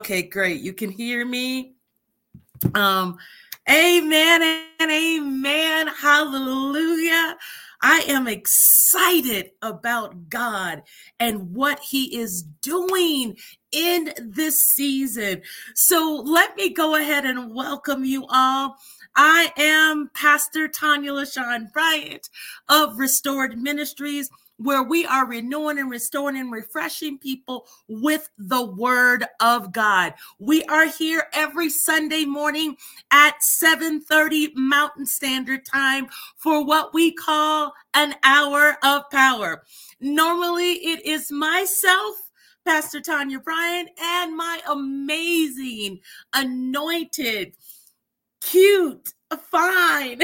Okay, great. You can hear me. Um, Amen and amen. Hallelujah. I am excited about God and what He is doing in this season. So let me go ahead and welcome you all. I am Pastor Tanya LaShawn Bryant of Restored Ministries, where we are renewing and restoring and refreshing people with the Word of God. We are here every Sunday morning at 7:30 Mountain Standard Time for what we call an hour of power. Normally, it is myself, Pastor Tanya Bryant, and my amazing, anointed, cute, fine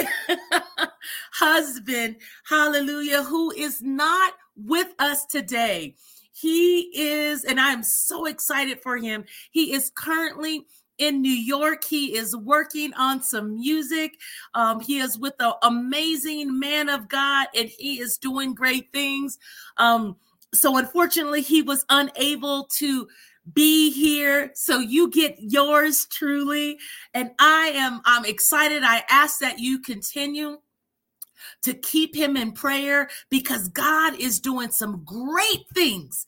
husband, hallelujah, who is not with us today. He is, and I'm so excited for him. He is currently in New York. He is working on some music. He is with an amazing man of God, and he is doing great things. So unfortunately, he was unable to be here. So you get yours truly. And I'm excited. I ask that you continue to keep him in prayer because God is doing some great things,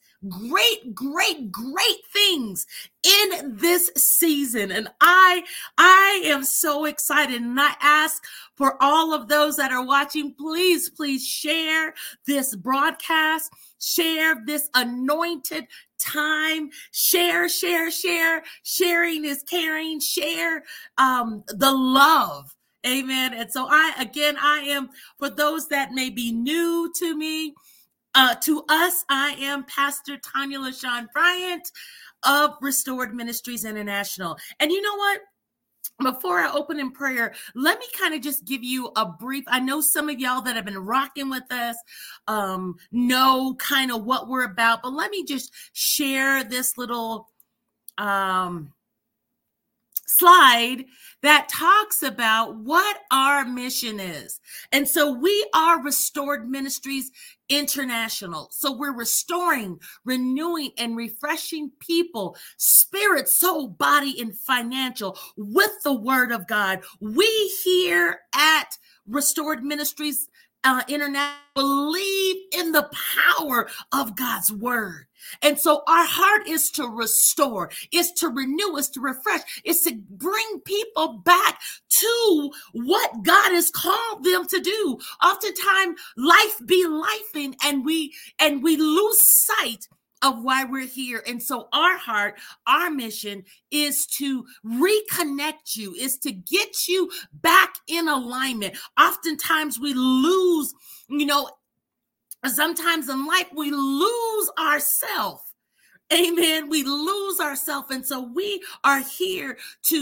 great things in this season. And I am so excited. And I ask for all of those that are watching, please share this broadcast, share this anointed time, share. Sharing is caring. Share the love. Amen. And so I am, for those that may be new to me, to us, I am Pastor Tanya LaShawn Bryant of Restored Ministries International. And you know what? Before I open in prayer, let me kind of just give you a brief. I know some of y'all that have been rocking with us know kind of what we're about, but let me just share this little slide that talks about what our mission is. And so we are Restored Ministries International. So we're restoring, renewing, and refreshing people, spirit, soul, body, and financial with the Word of God. We here at Restored Ministries International believe in the power of God's Word. And so our heart is to restore, is to renew, is to refresh, is to bring people back to what God has called them to do. Oftentimes life be lifing and we lose sight of why we're here. And so our heart, our mission is to reconnect you, is to get you back in alignment. Oftentimes we lose, sometimes in life we lose ourselves. Amen. We lose ourselves. And so we are here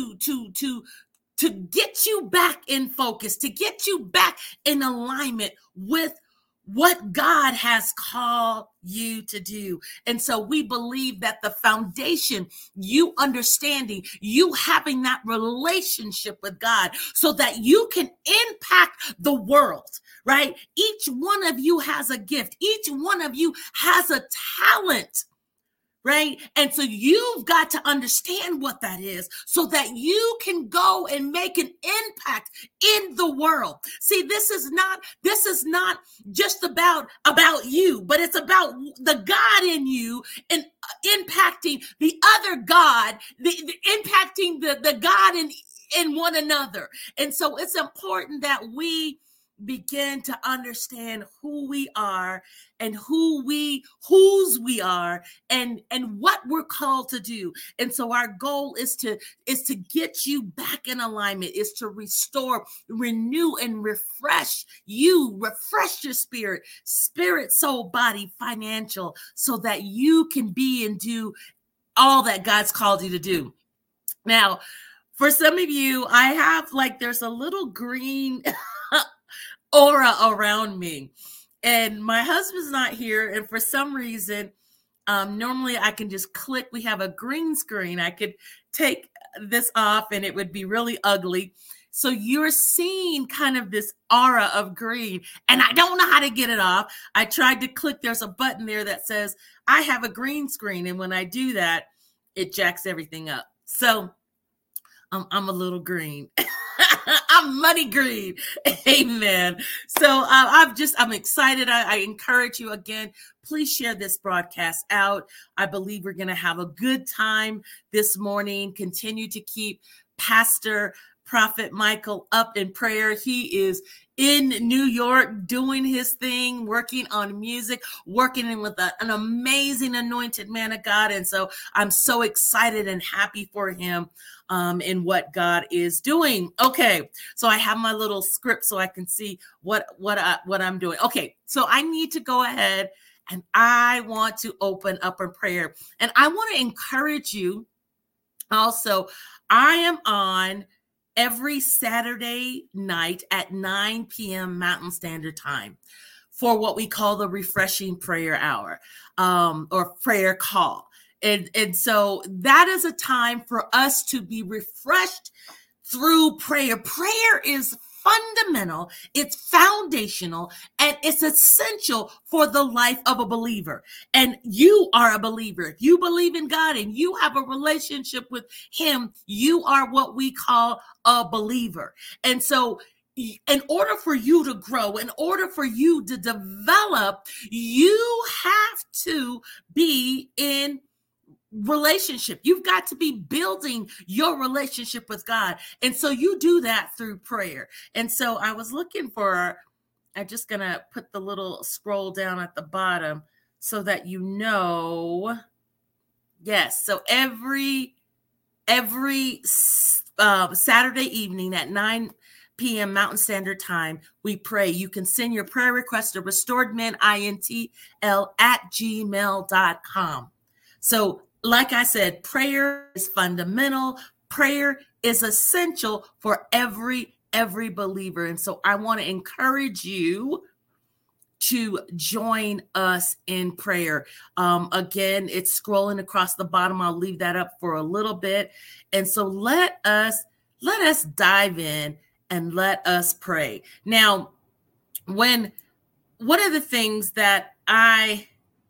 to get you back in focus, to get you back in alignment with what God has called you to do. And so we believe that the foundation, you understanding, you having that relationship with God so that you can impact the world, right? Each one of you has a gift. Each one of you has a talent. Right. And so you've got to understand what that is so that you can go and make an impact in the world. See, this is not just about you, but it's about the God in you and impacting the other God, impacting the God in one another. And so it's important that we begin to understand who we are and whose we are and what we're called to do. And so our goal is to get you back in alignment, is to restore, renew, and refresh your spirit, soul, body, financial, so that you can be and do all that God's called you to do. Now, for some of you, I have there's a little green aura around me, and my husband's not here, and for some reason normally I can just click. We have a green screen. I could take this off and it would be really ugly. So you're seeing kind of this aura of green, and I don't know how to get it off. I tried to click. There's a button there that says I have a green screen, and when I do that, it jacks everything up. So I'm a little green. I'm money green. Amen. So I'm excited. I encourage you again, please share this broadcast out. I believe we're going to have a good time this morning. Continue to keep Pastor Prophet Michael up in prayer. He is in New York doing his thing, working on music, working with an amazing anointed man of God. And so I'm so excited and happy for him in what God is doing. Okay, so I have my little script so I can see what I'm doing. Okay, so I need to go ahead and I want to open up in prayer. And I want to encourage you also. I am on every Saturday night at 9 p.m. Mountain Standard Time for what we call the refreshing prayer hour or prayer call. And so that is a time for us to be refreshed through prayer. Prayer is fundamental, it's foundational, and it's essential for the life of a believer. And you are a believer. If you believe in God and you have a relationship with him, you are what we call a believer. And so in order for you to grow, in order for you to develop, you have to be in relationship. You've got to be building your relationship with God. And so you do that through prayer. And so I was looking for, I'm just going to put the little scroll down at the bottom so that you know. Yes. So every Saturday evening at 9 p.m. Mountain Standard Time, we pray. You can send your prayer request to restoredmenintl@gmail.com. So like I said, prayer is fundamental. Prayer is essential for every believer. And so I want to encourage you to join us in prayer. Again, it's scrolling across the bottom. I'll leave that up for a little bit. And so let us dive in and let us pray. Now, one of the things that I'm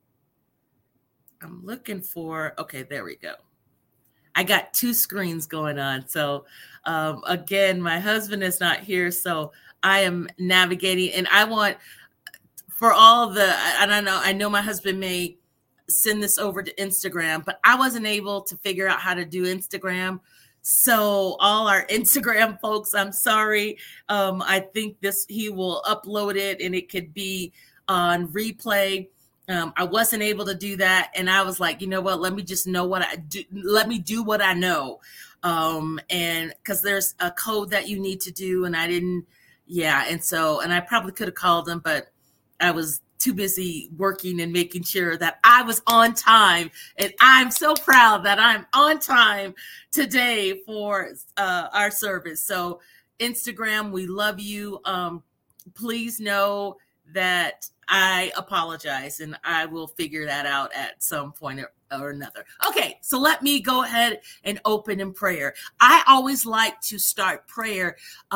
looking for, okay, there we go. I got two screens going on. So again, my husband is not here, so I am navigating, and I want for all the, and I know my husband may send this over to Instagram, but I wasn't able to figure out how to do Instagram. So all our Instagram folks, I'm sorry. I think he will upload it and it could be on replay. I wasn't able to do that. And I was like, you know what, let me just know what I do. Let me do what I know. And cause there's a code that you need to do. And I didn't, and I probably could have called them, but I was too busy working and making sure that I was on time. And I'm so proud that I'm on time today for our service. So Instagram, we love you. Please know that I apologize and I will figure that out at some point or another. Okay, so let me go ahead and open in prayer. I always like to start prayer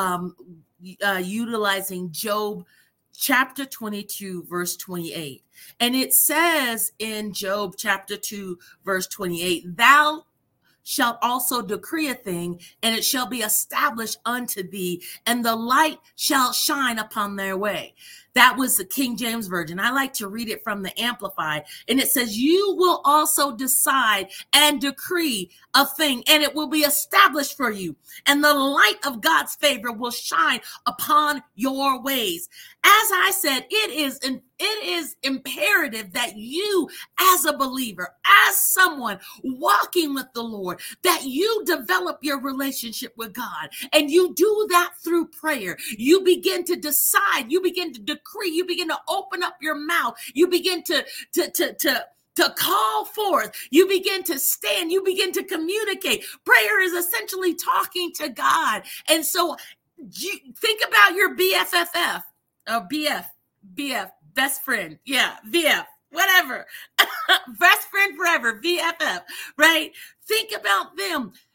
utilizing Job chapter 22, verse 28. And it says in Job chapter 2, verse 28, thou shalt also decree a thing, and it shall be established unto thee, and the light shall shine upon their way. That was the King James Version. I like to read it from the Amplified. And it says, you will also decide and decree a thing, and it will be established for you. And the light of God's favor will shine upon your ways. As I said, it is imperative that you, as a believer, as someone walking with the Lord, that you develop your relationship with God. And you do that through prayer. You begin to decide, you begin to decree, you begin to open up your mouth, you begin to call forth, you begin to stand, you begin to communicate. Prayer is essentially talking to God. And so think about your BFFF, or BF, best friend. Yeah, VF, whatever. Best friend forever, VFF, right? Think about them.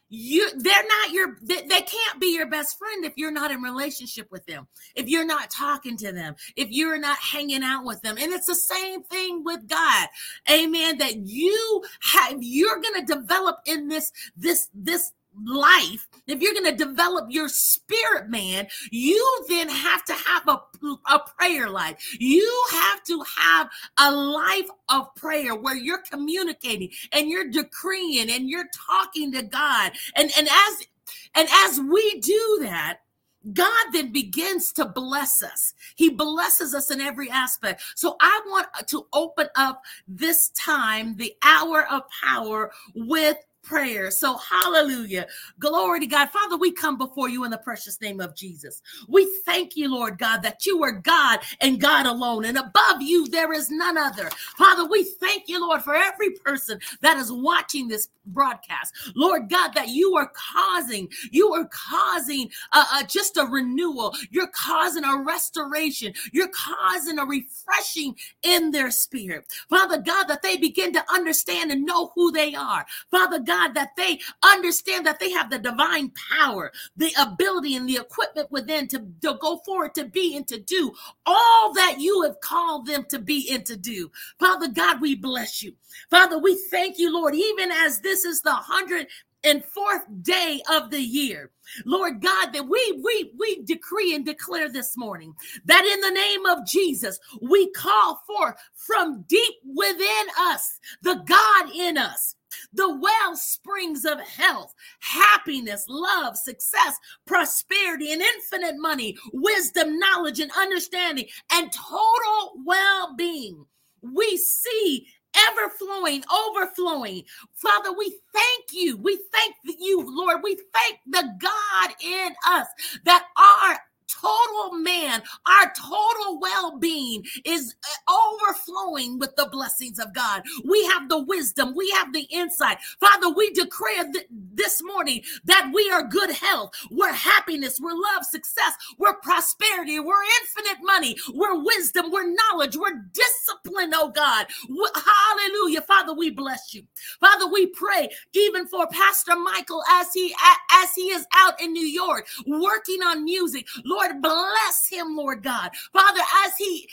They can't be your best friend if you're not in relationship with them, if you're not talking to them, if you're not hanging out with them. And it's the same thing with God. Amen. That you're going to develop in this life. If you're going to develop your spirit, man, you then have to have a prayer life. You have to have a life of prayer where you're communicating and you're decreeing and you're talking to God. And as we do that, God then begins to bless us. He blesses us in every aspect. So I want to open up this time, the hour of power, with prayer. So hallelujah. Glory to God. Father, we come before you in the precious name of Jesus. We thank you, Lord God, that you are God and God alone. And above you, there is none other. Father, we thank you, Lord, for every person that is watching this broadcast. Lord God, that you are causing just a renewal. You're causing a restoration. You're causing a refreshing in their spirit. Father God, that they begin to understand and know who they are. Father God, that they understand that they have the divine power, the ability and the equipment within to go forward, to be and to do all that you have called them to be and to do. Father God, we bless you. Father, we thank you, Lord, even as this is the 104th day of the year. Lord God, that we decree and declare this morning that in the name of Jesus, we call forth from deep within us, the God in us, the well springs of health, happiness, love, success, prosperity, and infinite money, wisdom, knowledge, and understanding, and total well-being. We see ever flowing, overflowing. Father, we thank you. We thank you, Lord. We thank the God in us that our total man, our total well-being is overflowing with the blessings of God. We have the wisdom. We have the insight. Father, we declare this morning that we are good health. We're happiness. We're love, success. We're prosperity. We're infinite money. We're wisdom. We're knowledge. We're discipline, oh God. Hallelujah. Father, we bless you. Father, we pray even for Pastor Michael as he is out in New York working on music. Lord, bless him, Lord God. Father, as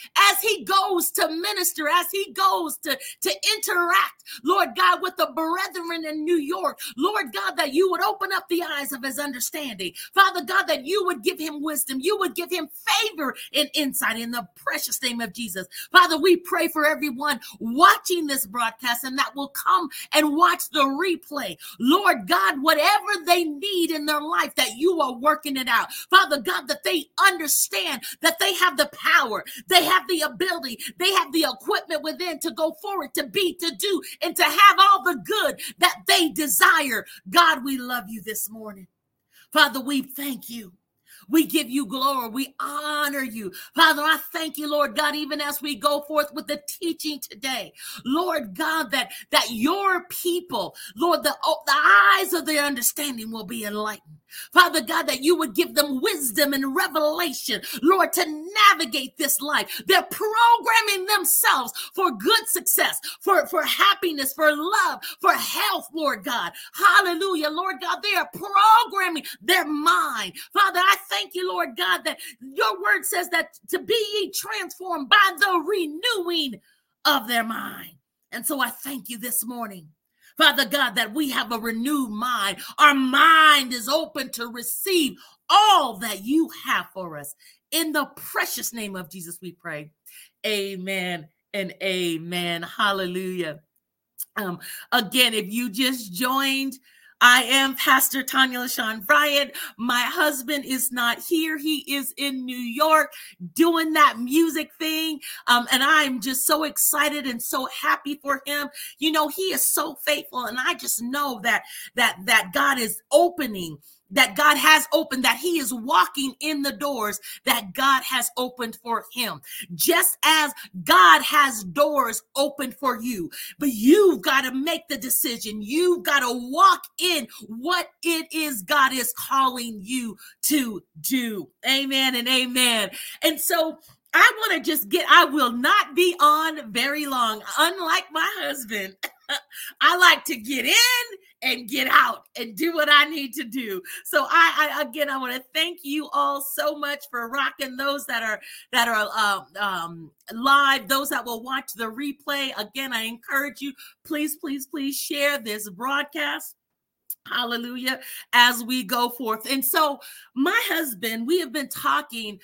he goes to minister, as he goes to interact, Lord God, with the brethren in New York, Lord God, that you would open up the eyes of his understanding. Father God, that you would give him wisdom. You would give him favor and insight in the precious name of Jesus. Father, we pray for everyone watching this broadcast and that will come and watch the replay. Lord God, whatever they need in their life, that you are working it out. Father God, that they understand that they have the power, they have the ability, they have the equipment within to go forward, to be, to do, and to have all the good that they desire. God, we love you this morning. Father, we thank you. We give you glory. We honor you. Father, I thank you, Lord God, even as we go forth with the teaching today. Lord God, that your people, Lord, the eyes of their understanding will be enlightened. Father God, that you would give them wisdom and revelation, Lord, to navigate this life. They're programming themselves for good success, for happiness, for love, for health, Lord God. Hallelujah, Lord God. They are programming their mind. Father, I thank you, Lord God, that your word says that to be ye transformed by the renewing of their mind. And so I thank you this morning, Father God, that we have a renewed mind. Our mind is open to receive all that you have for us. In the precious name of Jesus, we pray. Amen and amen. Hallelujah. Again, if you just joined, I am Pastor Tanya LaShawn Bryant. My husband is not here. He is in New York doing that music thing. And I'm just so excited and so happy for him. You know, he is so faithful. And I just know that God is opening, that God has opened, that he is walking in the doors that God has opened for him. Just as God has doors open for you, but you've got to make the decision. You've got to walk in what it is God is calling you to do. Amen and amen. And so I want to I will not be on very long, unlike my husband. I like to get in and get out and do what I need to do. So I want to thank you all so much for rocking those that are live, those that will watch the replay. Again, I encourage you, please, please, please share this broadcast. Hallelujah, as we go forth. And so my husband, we have been talking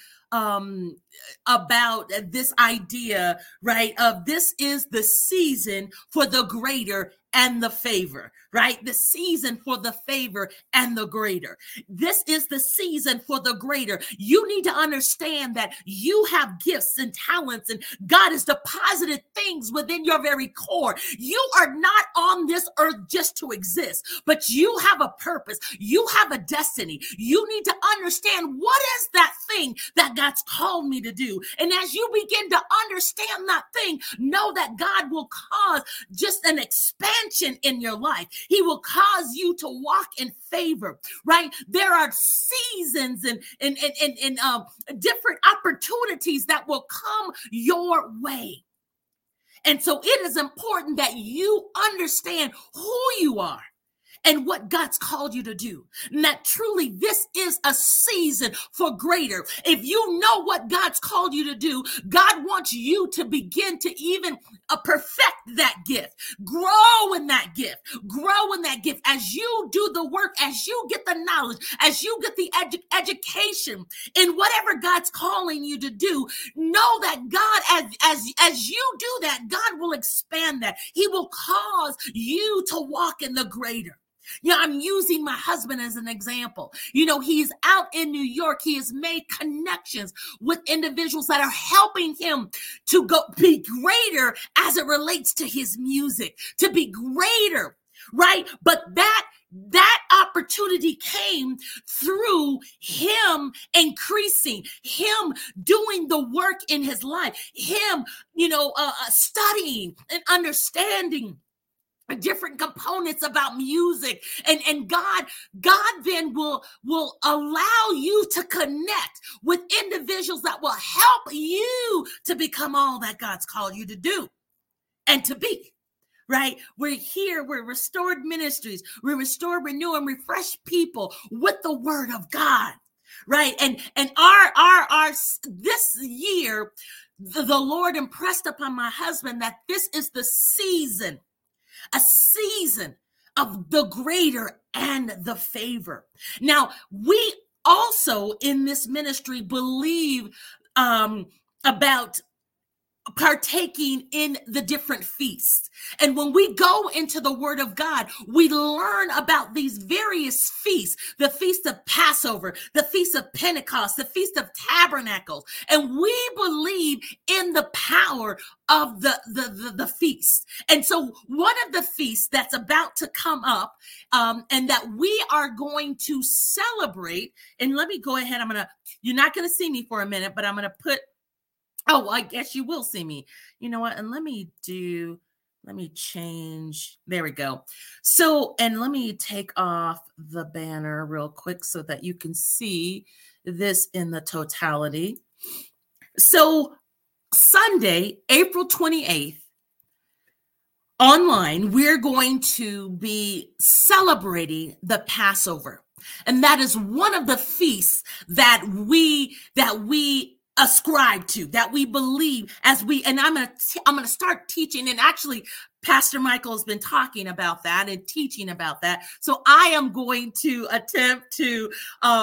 about this idea, right, of this is the season for the greater and the favor, right? The season for the favor and the greater. This is the season for the greater. You need to understand that you have gifts and talents, and God has deposited things within your very core. You are not on this earth just to exist, but you have a purpose. You have a destiny. You need to understand what is that thing that God's called me to do. And as you begin to understand that thing, know that God will cause just an expansion in your life. He will cause you to walk in favor, right? There are seasons and different opportunities that will come your way. And so it is important that you understand who you are and what God's called you to do. And that truly this is a season for greater. If you know what God's called you to do, God wants you to begin to even perfect that gift. Grow in that gift. Grow in that gift as you do the work, as you get the knowledge, as you get the education in whatever God's calling you to do. Know that God, as you do that, God will expand that. He will cause you to walk in the greater. Yeah, I'm using my husband as an example. You know, he's out in New York. He has made connections with individuals that are helping him to go be greater as it relates to his music, to be greater, right? But that opportunity came through him increasing, him doing the work in his life, him, studying and understanding different components about music, and God then will allow you to connect with individuals that will help you to become all that God's called you to do and to be. Right? We're here. We're Restored Ministries. We restore, renew, and refresh people with the word of God. Right? And our this year, the Lord impressed upon my husband that this is the season, a season of the greater and the favor. Now, we also in this ministry believe about partaking in the different feasts. And when we go into the word of God, we learn about these various feasts, the feast of Passover, the feast of Pentecost, the feast of Tabernacles. And we believe in the power of the feast. And so one of the feasts that's about to come up and that we are going to celebrate, and let me go ahead. You're not going to see me for a minute, but I'm going to put, oh, I guess you will see me. You know what? And let me change. There we go. So, and let me take off the banner real quick so that you can see this in the totality. So Sunday, April 28th, online, we're going to be celebrating the Passover. And that is one of the feasts that we ascribe to, that we believe and I'm going to start teaching, and actually Pastor Michael has been talking about that and teaching about that. So I am going to attempt to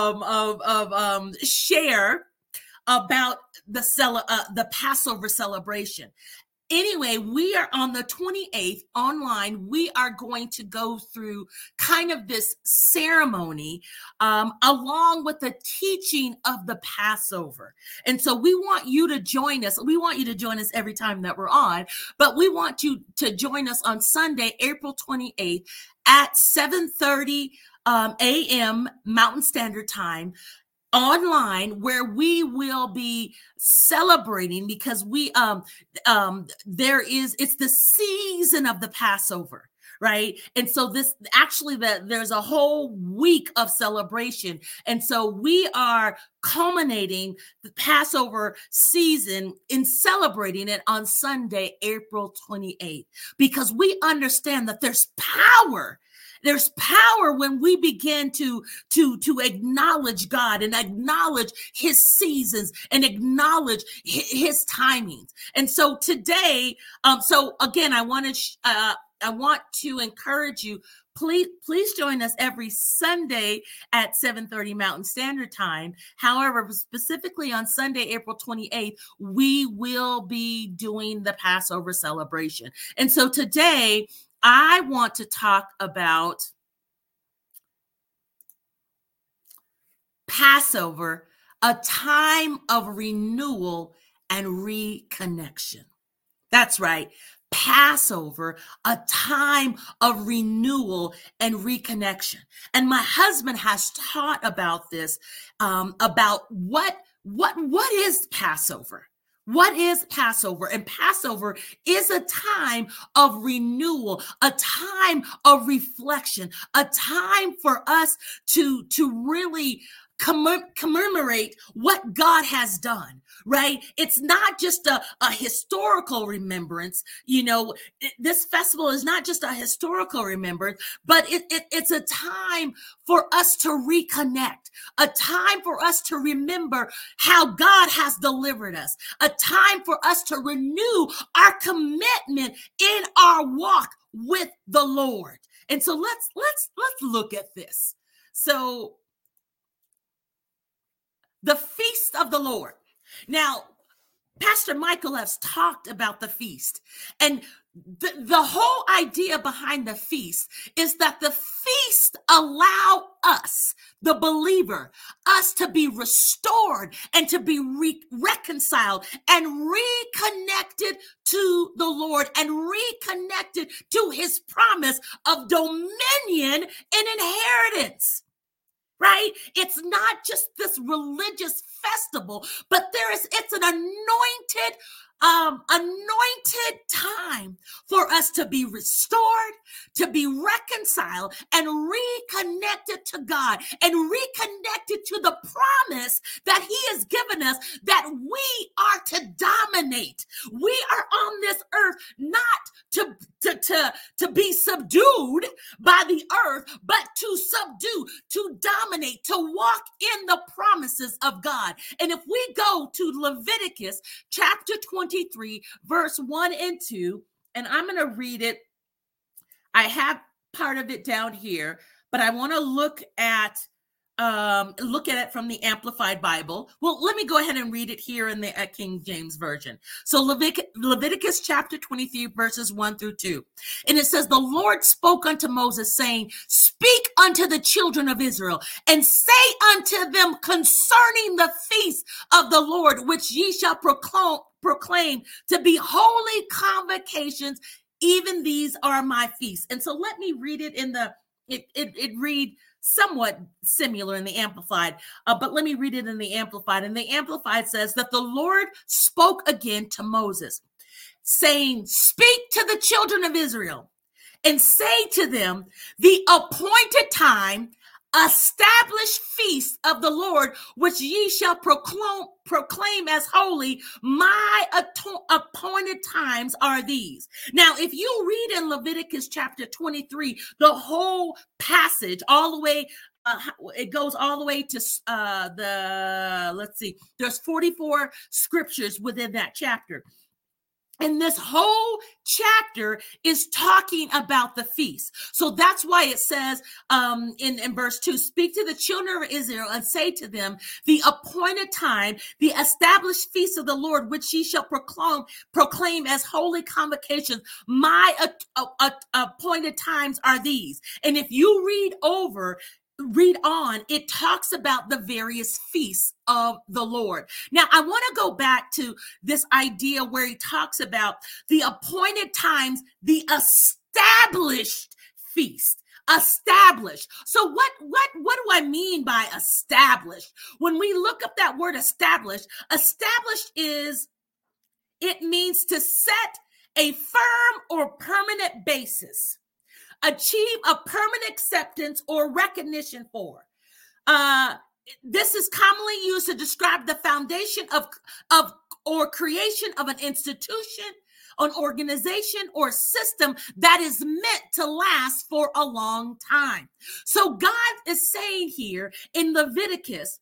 share about the Passover celebration. Anyway, we are on the 28th online. We are going to go through kind of this ceremony along with the teaching of the Passover. And so we want you to join us. We want you to join us every time that we're on, but we want you to join us on Sunday, April 28th at 7:30 a.m. Mountain Standard Time, online, where we will be celebrating, because it's the season of the Passover, right? And so this actually there's a whole week of celebration. And so we are culminating the Passover season in celebrating it on Sunday, April 28th, because we understand that there's power. There's power when we begin to acknowledge God and acknowledge his seasons and acknowledge his timings. And so today, so again, I want to encourage you. Please join us every Sunday at 7:30 Mountain Standard Time. However, specifically on Sunday, April 28th, we will be doing the Passover celebration. And so today, I want to talk about Passover, a time of renewal and reconnection. That's right. Passover, a time of renewal and reconnection. And my husband has taught about this, about what is Passover. What is Passover? And Passover is a time of renewal, a time of reflection, a time for us to really commemorate what God has done, right? It's not just a historical remembrance. You know, this festival is not just a historical remembrance, but it's a time for us to reconnect, a time for us to remember how God has delivered us, a time for us to renew our commitment in our walk with the Lord. And so let's look at this. So the feast of the Lord. Now, Pastor Michael has talked about the feast, and the whole idea behind the feast is that the feast allow us, the believer, us to be restored and to be reconciled and reconnected to the Lord and reconnected to his promise of dominion and inheritance. Right? It's not just this religious festival, but it's an anointed time for us to be restored, to be reconciled, and reconnected to God, and reconnected to the promise that he has given us, that we are to dominate. We are on this earth not to be subdued by the earth, but to subdue, to dominate, to walk in the promises of God. And if we go to Leviticus chapter 23, verse 1 and 2, and I'm going to read it. I have part of it down here, but I want to look at it from the Amplified Bible. Well, let me go ahead and read it here in the King James Version. So Leviticus chapter 23, verses 1 through 2. And it says, the Lord spoke unto Moses, saying, speak unto the children of Israel, and say unto them concerning the feast of the Lord, which ye shall proclaim to be holy convocations, even these are my feasts. And so let me read it in it read somewhat similar in the Amplified, but let me read it in the Amplified. And the Amplified says that the Lord spoke again to Moses, saying, speak to the children of Israel and say to them, the appointed time, established feast of the Lord, which ye shall proclaim as holy, my appointed times are these. Now, if you read in Leviticus chapter 23, the whole passage all the way, it goes all the way to there's 44 scriptures within that chapter. And this whole chapter is talking about the feast. So that's why it says in verse 2, speak to the children of Israel and say to them, the appointed time, the established feast of the Lord, which ye shall proclaim as holy convocations, my appointed times are these. And if you read on, it talks about the various feasts of the Lord. Now, I want to go back to this idea where he talks about the appointed times, the established feast. Established. So what do I mean by established? When we look up that word established it means to set a firm or permanent basis. achieve a permanent acceptance or recognition for. This is commonly used to describe the foundation of or creation of an institution, an organization, or system that is meant to last for a long time. So God is saying here in Leviticus,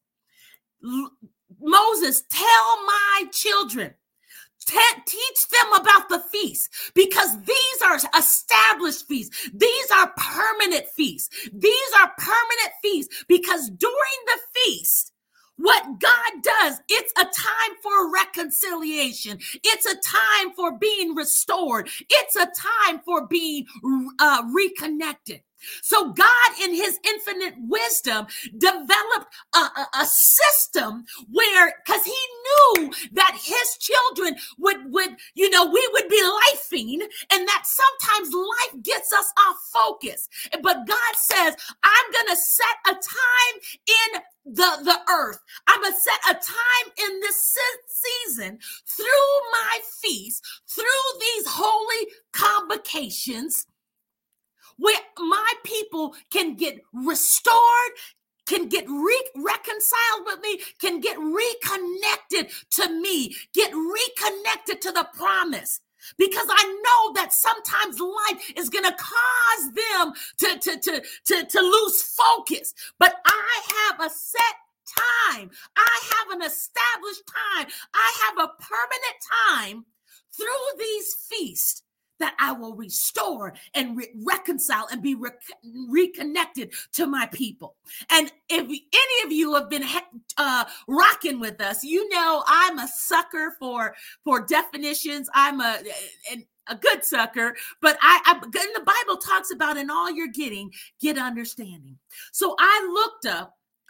Moses, tell my children, teach them about the feast, because these are established feasts. These are permanent feasts. These are permanent feasts because during the feast, what God does, it's a time for reconciliation. It's a time for being restored. It's a time for being reconnected. So God, in his infinite wisdom, developed a system where, because he knew that his children would, we would be lifing, and that sometimes life gets us off focus. But God says, I'm going to set a time in the earth. I'm going to set a time in this season through my feast, through these holy convocations, where my people can get restored, can get reconciled with me, can get reconnected to me, get reconnected to the promise. Because I know that sometimes life is going to cause them to lose focus. But I have a set time. I have an established time. I have a permanent time through these feasts that I will restore and reconcile and be reconnected to my people. And if any of you have been rocking with us, you know I'm a sucker for definitions. I'm a good sucker, but and the Bible talks about in all you're getting, get understanding. So I looked up,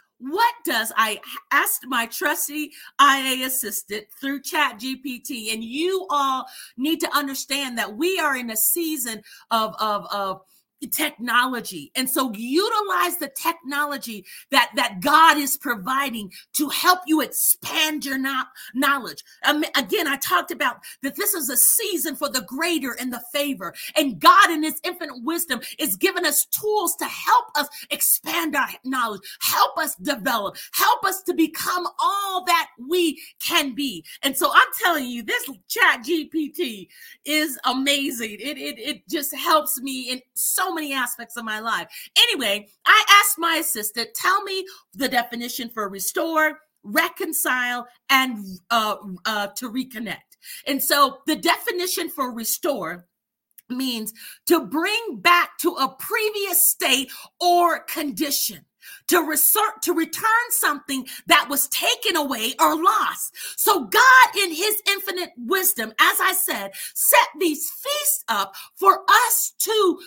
I asked my trusty IA assistant through ChatGPT, and you all need to understand that we are in a season of technology. And so utilize the technology that God is providing to help you expand your knowledge. Again, I talked about that this is a season for the greater and the favor. And God in his infinite wisdom is giving us tools to help us expand our knowledge, help us develop, help us to become all that we can be. And so I'm telling you, this ChatGPT is amazing. It just helps me in so many aspects of my life. Anyway, I asked my assistant, tell me the definition for restore, reconcile, and to reconnect. And so the definition for restore means to bring back to a previous state or condition, to return something that was taken away or lost. So God, in his infinite wisdom, as I said, set these feasts up for us to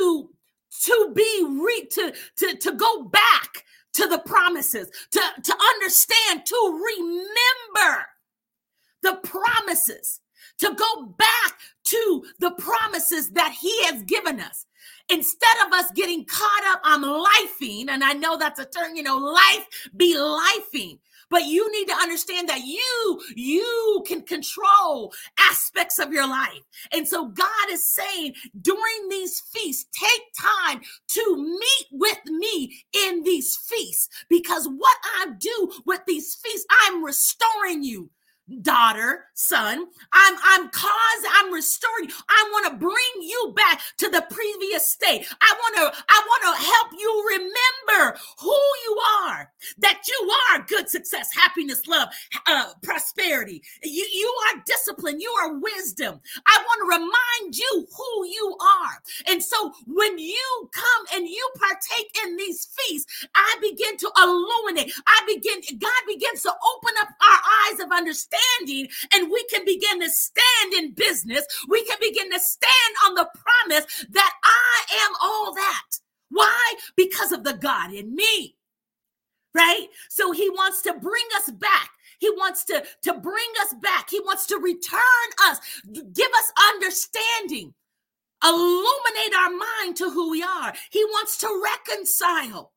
go back to the promises, to understand, to remember the promises, to go back to the promises that he has given us. Instead of us getting caught up on lifing, and I know that's a term, life be lifing. But you need to understand that you can control aspects of your life. And so God is saying during these feasts, take time to meet with me in these feasts, because what I do with these feasts, I'm restoring you. Daughter, son, I'm restoring you. I want to bring you back to the previous state. I want to help you remember who you are, that you are good success, happiness, love, prosperity. You are discipline. You are wisdom. I want to remind you who you are. And so when you come and you partake in these feasts, I begin to illuminate. God begins to open up our eyes of understanding, and we can begin to stand in business. We can begin to stand on the promise that I am all that. Why? Because of the God in me, right? So he wants to bring us back. He wants to bring us back. He wants to return us, give us understanding, illuminate our mind to who we are. He wants to reconcile.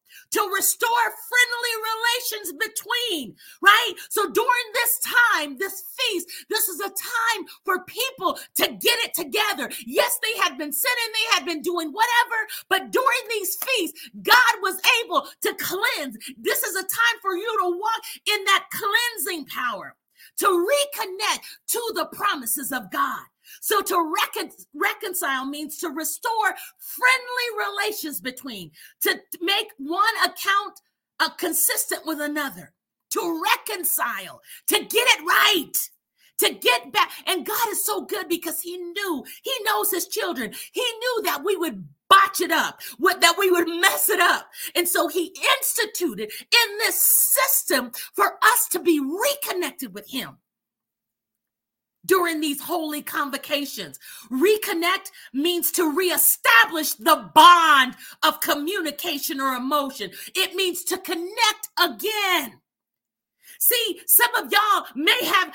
to restore friendly relations between, right? So during this time, this feast, this is a time for people to get it together. Yes, they had been sinning, they had been doing whatever, but during these feasts, God was able to cleanse. This is a time for you to walk in that cleansing power, to reconnect to the promises of God. So to reconcile means to restore friendly relations between, to make one account consistent with another, to reconcile, to get it right, to get back. And God is so good because he knows his children. He knew that we would botch it up, that we would mess it up. And so he instituted in this system for us to be reconnected with him during these holy convocations. Reconnect means to reestablish the bond of communication or emotion. It means to connect again. See, some of y'all may have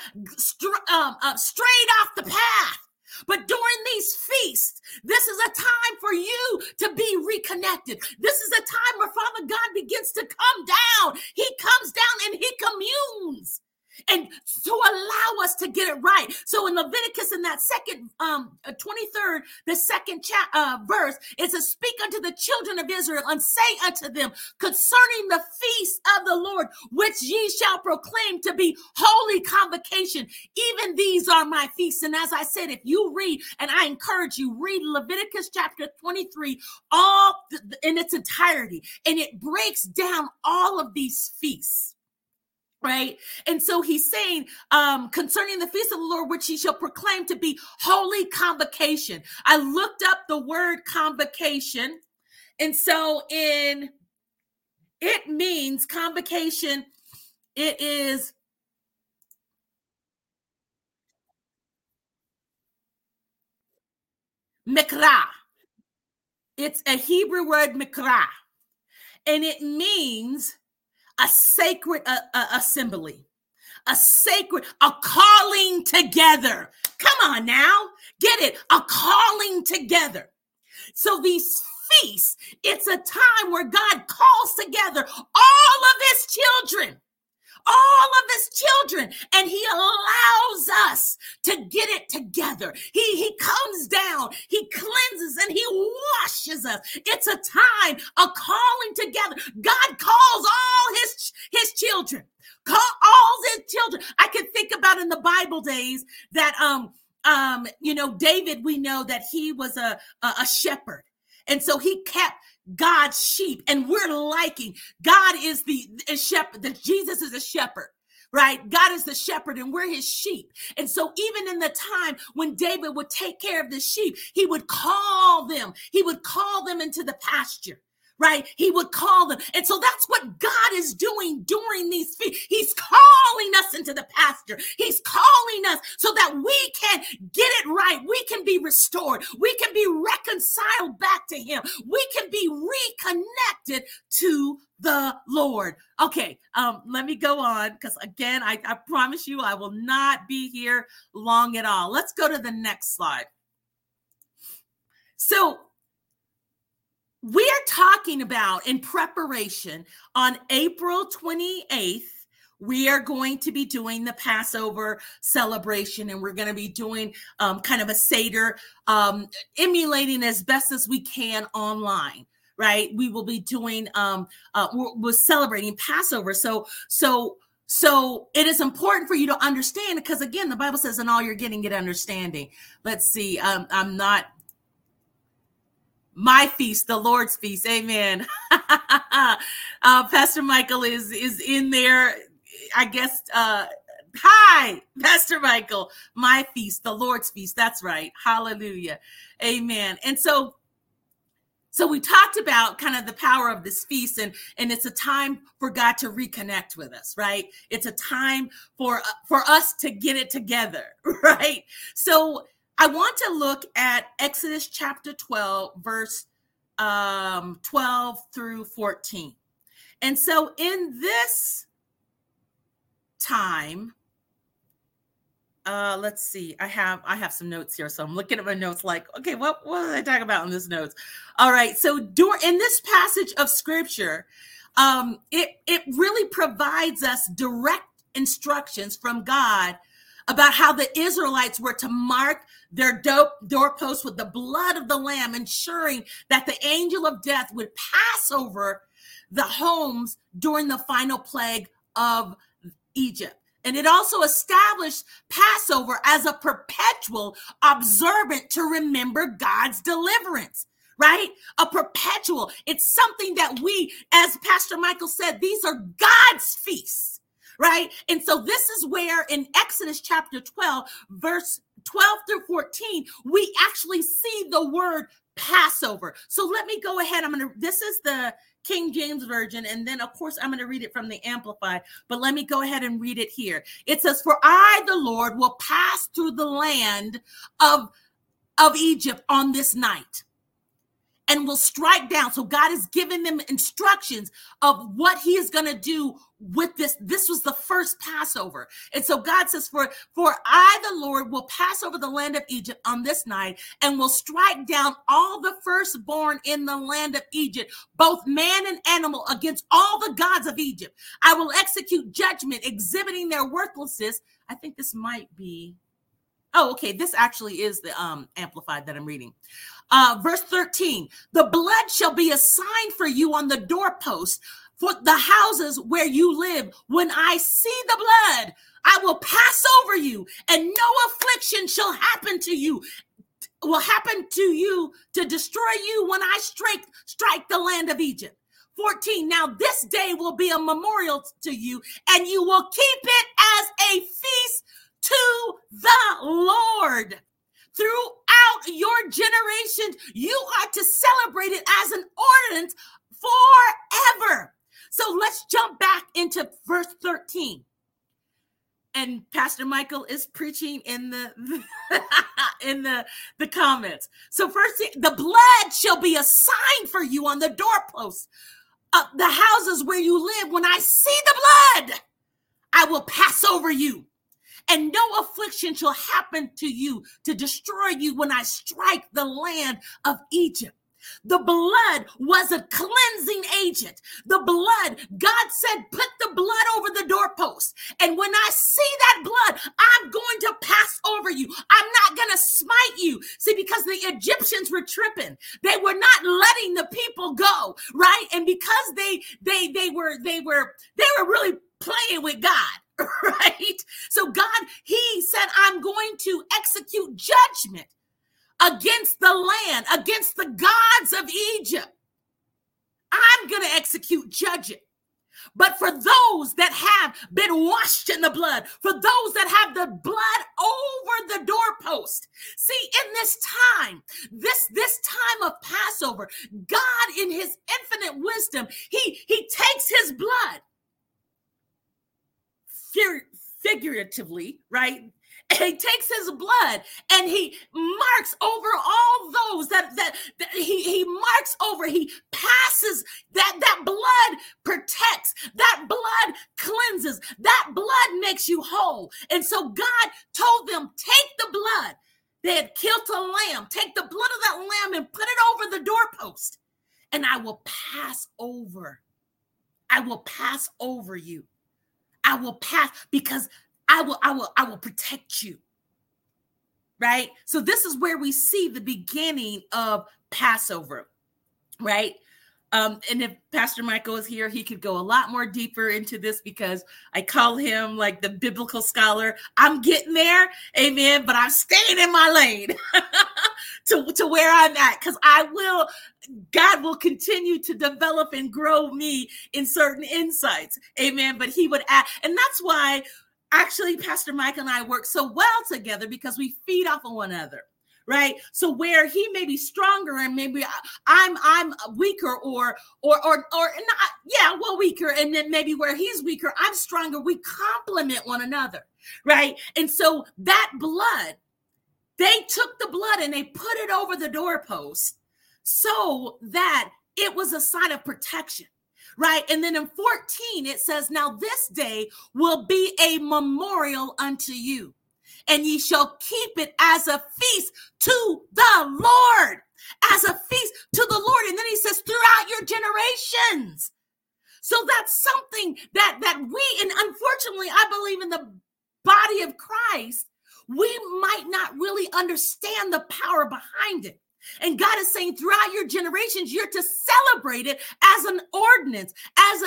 strayed off the path, but during these feasts, this is a time for you to be reconnected. This is a time where Father God begins to come down. He comes down and he communes, and to allow us to get it right. So in Leviticus, in that second 23rd, the second verse, it says, speak unto the children of Israel and say unto them concerning the feast of the Lord, which ye shall proclaim to be holy convocation. Even these are my feasts. And as I said, if you read, and I encourage you, read Leviticus chapter 23, all in its entirety, and it breaks down all of these feasts. Right. And so he's saying concerning the feast of the Lord, which he shall proclaim to be holy convocation. I looked up the word convocation. And so it means convocation. It is mikra. It's a Hebrew word, mikra. And it means a sacred assembly. A calling together. Come on now, get it? A calling together. So these feasts, it's a time where God calls together all of his children. All of his children, and he allows us to get it together. He comes down, he cleanses, and he washes us. It's a time, a calling together. God calls all his children. Call all his children. I can think about in the Bible days that David, we know that he was a shepherd. And so he kept God's sheep, and we're liking God is the shepherd, that Jesus is a shepherd, right? God is the shepherd and we're his sheep. And so even in the time when David would take care of the sheep, he would call them into the pasture. Right? He would call them. And so that's what God is doing during these feasts. He's calling us into the pasture. He's calling us so that we can get it right. We can be restored. We can be reconciled back to him. We can be reconnected to the Lord. Okay, let me go on, because again, I promise you I will not be here long at all. Let's go to the next slide. So we are talking about, in preparation, on April 28th, we are going to be doing the Passover celebration, and we're going to be doing kind of a Seder, emulating as best as we can online, right? We will be doing, we're celebrating Passover. So it is important for you to understand, because again, the Bible says, in all you're getting, get understanding. Let's see, I'm not, my feast, the Lord's feast. Amen. Pastor Michael is in there. I guess, hi, Pastor Michael, my feast, the Lord's feast. That's right. Hallelujah. Amen. And so we talked about kind of the power of this feast, and it's a time for God to reconnect with us, right? It's a time for us to get it together, right? So I want to look at Exodus chapter 12, verse 12 through 14. And so in this time, Let's see. I have some notes here, so I'm looking at my notes like, okay, what did I talk about in this notes? All right. So in this passage of scripture, it really provides us direct instructions from God about how the Israelites were to mark their doorposts with the blood of the Lamb, ensuring that the angel of death would pass over the homes during the final plague of Egypt. And it also established Passover as a perpetual observant to remember God's deliverance, right? A perpetual. It's something that we, as Pastor Michael said, these are God's feasts, right? And so this is where in Exodus chapter 12, verse 12 through 14, we actually see the word Passover. So let me go ahead. This is the King James Version, and then of course I'm going to read it from the Amplified, but let me go ahead and read it here. It says, "For I, the Lord, will pass through the land of Egypt on this night and will strike down." So God is giving them instructions of what he is going to do with this. This was the first Passover. And so God says, for I, the Lord, will pass over the land of Egypt on this night and will strike down all the firstborn in the land of Egypt, both man and animal, against all the gods of Egypt. I will execute judgment, exhibiting their worthlessness. I think this might be, oh, okay. This actually is the Amplified that I'm reading. Verse 13, "The blood shall be a sign for you on the doorpost for the houses where you live. When I see the blood, I will pass over you, and no affliction shall happen to you, to destroy you when I strike the land of Egypt." 14, "Now this day will be a memorial to you, and you will keep it as a feast to the Lord. Throughout your generations, you are to celebrate it as an ordinance forever." So let's jump back into verse 13. And Pastor Michael is preaching in the in the comments. So first, "The blood shall be a sign for you on the doorposts of the houses where you live. When I see the blood, I will pass over you, and no affliction shall happen to you to destroy you when I strike the land of Egypt." The blood was a cleansing agent. The blood, God said, put the blood over the doorpost. And when I see that blood, I'm going to pass over you. I'm not going to smite you. See, because the Egyptians were tripping. They were not letting the people go, right? And because they were really playing with God, right? So God, he said, I'm going to execute judgment against the land, against the gods of Egypt. I'm going to execute judgment. But for those that have been washed in the blood, for those that have the blood over the doorpost, see, in this time, this time of Passover, God in his infinite wisdom, he takes his blood figuratively, right? He takes his blood and he marks over all those that he marks over. He passes that blood protects, that blood cleanses, that blood makes you whole. And so God told them, take the blood. They had killed a lamb. Take the blood of that lamb and put it over the doorpost, and I will pass over. I will pass over you. I will pass because I will protect you, right? So this is where we see the beginning of Passover, right? And if Pastor Michael is here, he could go a lot more deeper into this because I call him like the biblical scholar. I'm getting there, amen, but I'm staying in my lane to where I'm at, because God will continue to develop and grow me in certain insights, amen. But he would add, and that's why actually Pastor Mike and I work so well together, because we feed off of one another, right? So where he may be stronger and maybe I'm weaker or not, weaker, and then maybe where he's weaker, I'm stronger. We complement one another, right? And so that blood, they took the blood and they put it over the doorpost so that it was a sign of protection. Right. And then in 14, it says, now this day will be a memorial unto you. and ye shall keep it as a feast to the Lord. As a feast to the Lord. And then he says, throughout your generations. So that's something that we, and unfortunately, I believe in the body of Christ, we might not really understand the power behind it. And God is saying throughout your generations, you're to celebrate it as an ordinance, as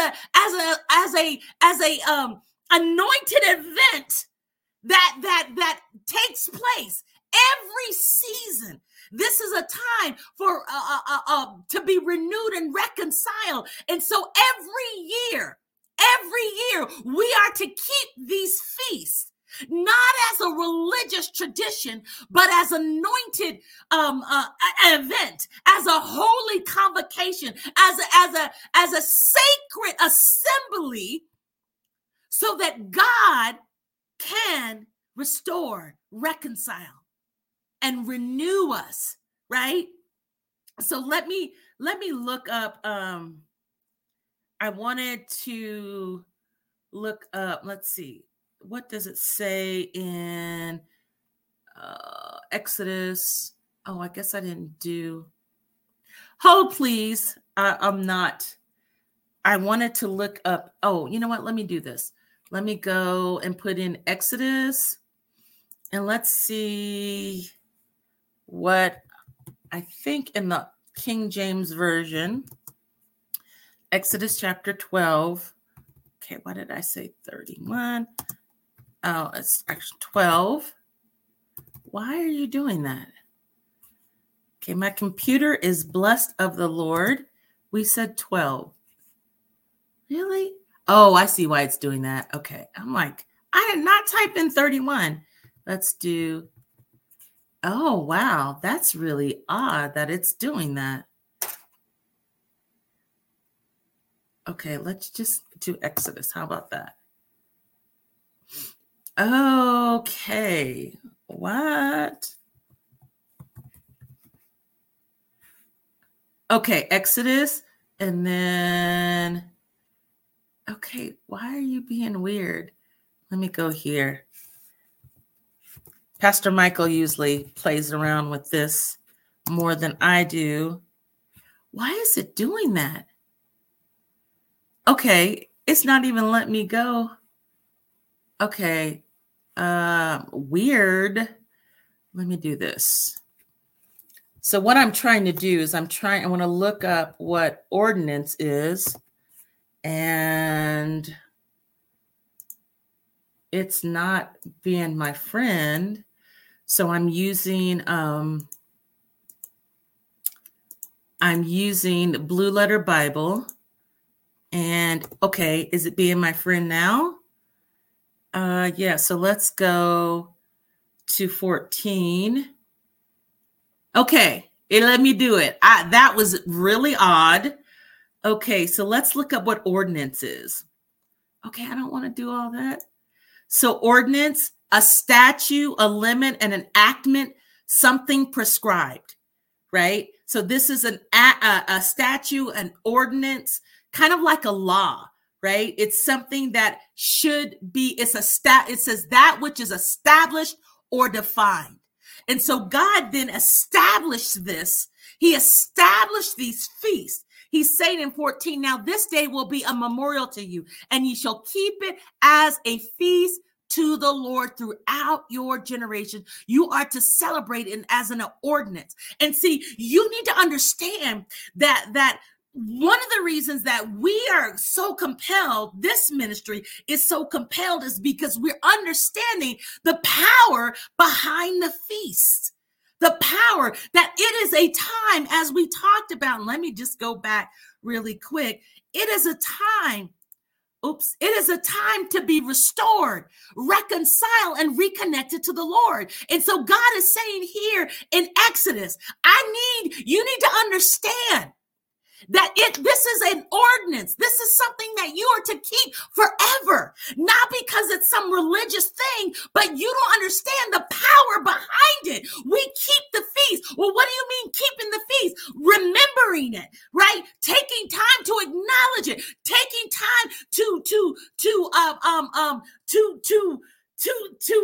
a anointed event that takes place every season. This is a time for to be renewed and reconciled. And so every year we are to keep these feasts. Not as a religious tradition, but as anointed event, as a holy convocation, as a sacred assembly, so that God can restore, reconcile, and renew us. Right? So let me look up. I wanted to look up. Let's see. What does it say in Exodus? Oh, I guess I didn't do. Hold, please. I'm not. I wanted to look up. Oh, you know what? Let me do this. Let me go and put in Exodus. And let's see what I think in the King James Version. Exodus chapter 12. Okay, why did I say 31? Oh, it's actually 12. Why are you doing that? Okay, my computer is blessed of the Lord. We said 12. Really? Oh, I see why it's doing that. Okay, I'm like, I did not type in 31. Let's do, oh, wow. That's really odd that it's doing that. Okay, let's just do Exodus. How about that? Okay, what? Okay, Exodus, and then, okay, why are you being weird? Let me go here. Pastor Michael usually plays around with this more than I do. Why is it doing that? Okay, it's not even letting me go. Okay. Weird. Let me do this. So what I'm trying to do is I want to look up what ordinance is, and it's not being my friend. So I'm using Blue Letter Bible. And okay, is it being my friend now? Yeah, so let's go to 14. Okay, it let me do it. That was really odd. Okay, so let's look up what ordinance is. Okay, I don't want to do all that. So ordinance, a statute, a limit, an enactment, something prescribed, right? So this is a statute, an ordinance, kind of like a law, right? It's something that should be, it says that which is established or defined. And so God then established this. He established these feasts. He's saying in 14, now this day will be a memorial to you, and you shall keep it as a feast to the Lord throughout your generation. You are to celebrate it as an ordinance. And see, you need to understand that one of the reasons that we are so compelled, this ministry is so compelled, is because we're understanding the power behind the feast. The power that it is a time, as we talked about, and let me just go back really quick. It is a time, it is a time to be restored, reconciled, and reconnected to the Lord. And so God is saying here in Exodus, you need to understand that this is an ordinance. This is something that you are to keep forever, not because it's some religious thing, but you don't understand the power behind it. We keep the feast. Well, what do you mean keeping the feast? Remembering it, right? Taking time to acknowledge it, taking time to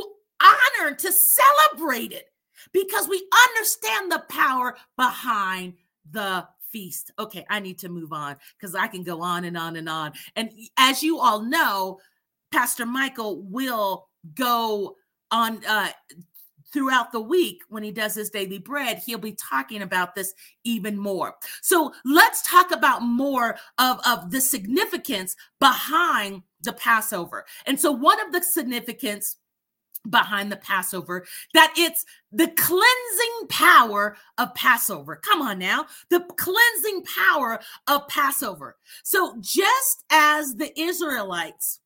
honor to celebrate it because we understand the power behind the feast. Okay, I need to move on because I can go on and on and on. And as you all know, Pastor Michael will go on throughout the week when he does his daily bread. He'll be talking about this even more. So let's talk about more of the significance behind the Passover. And so one of the significance behind the Passover, that it's the cleansing power of Passover. Come on now, the cleansing power of Passover. So just as the Israelites,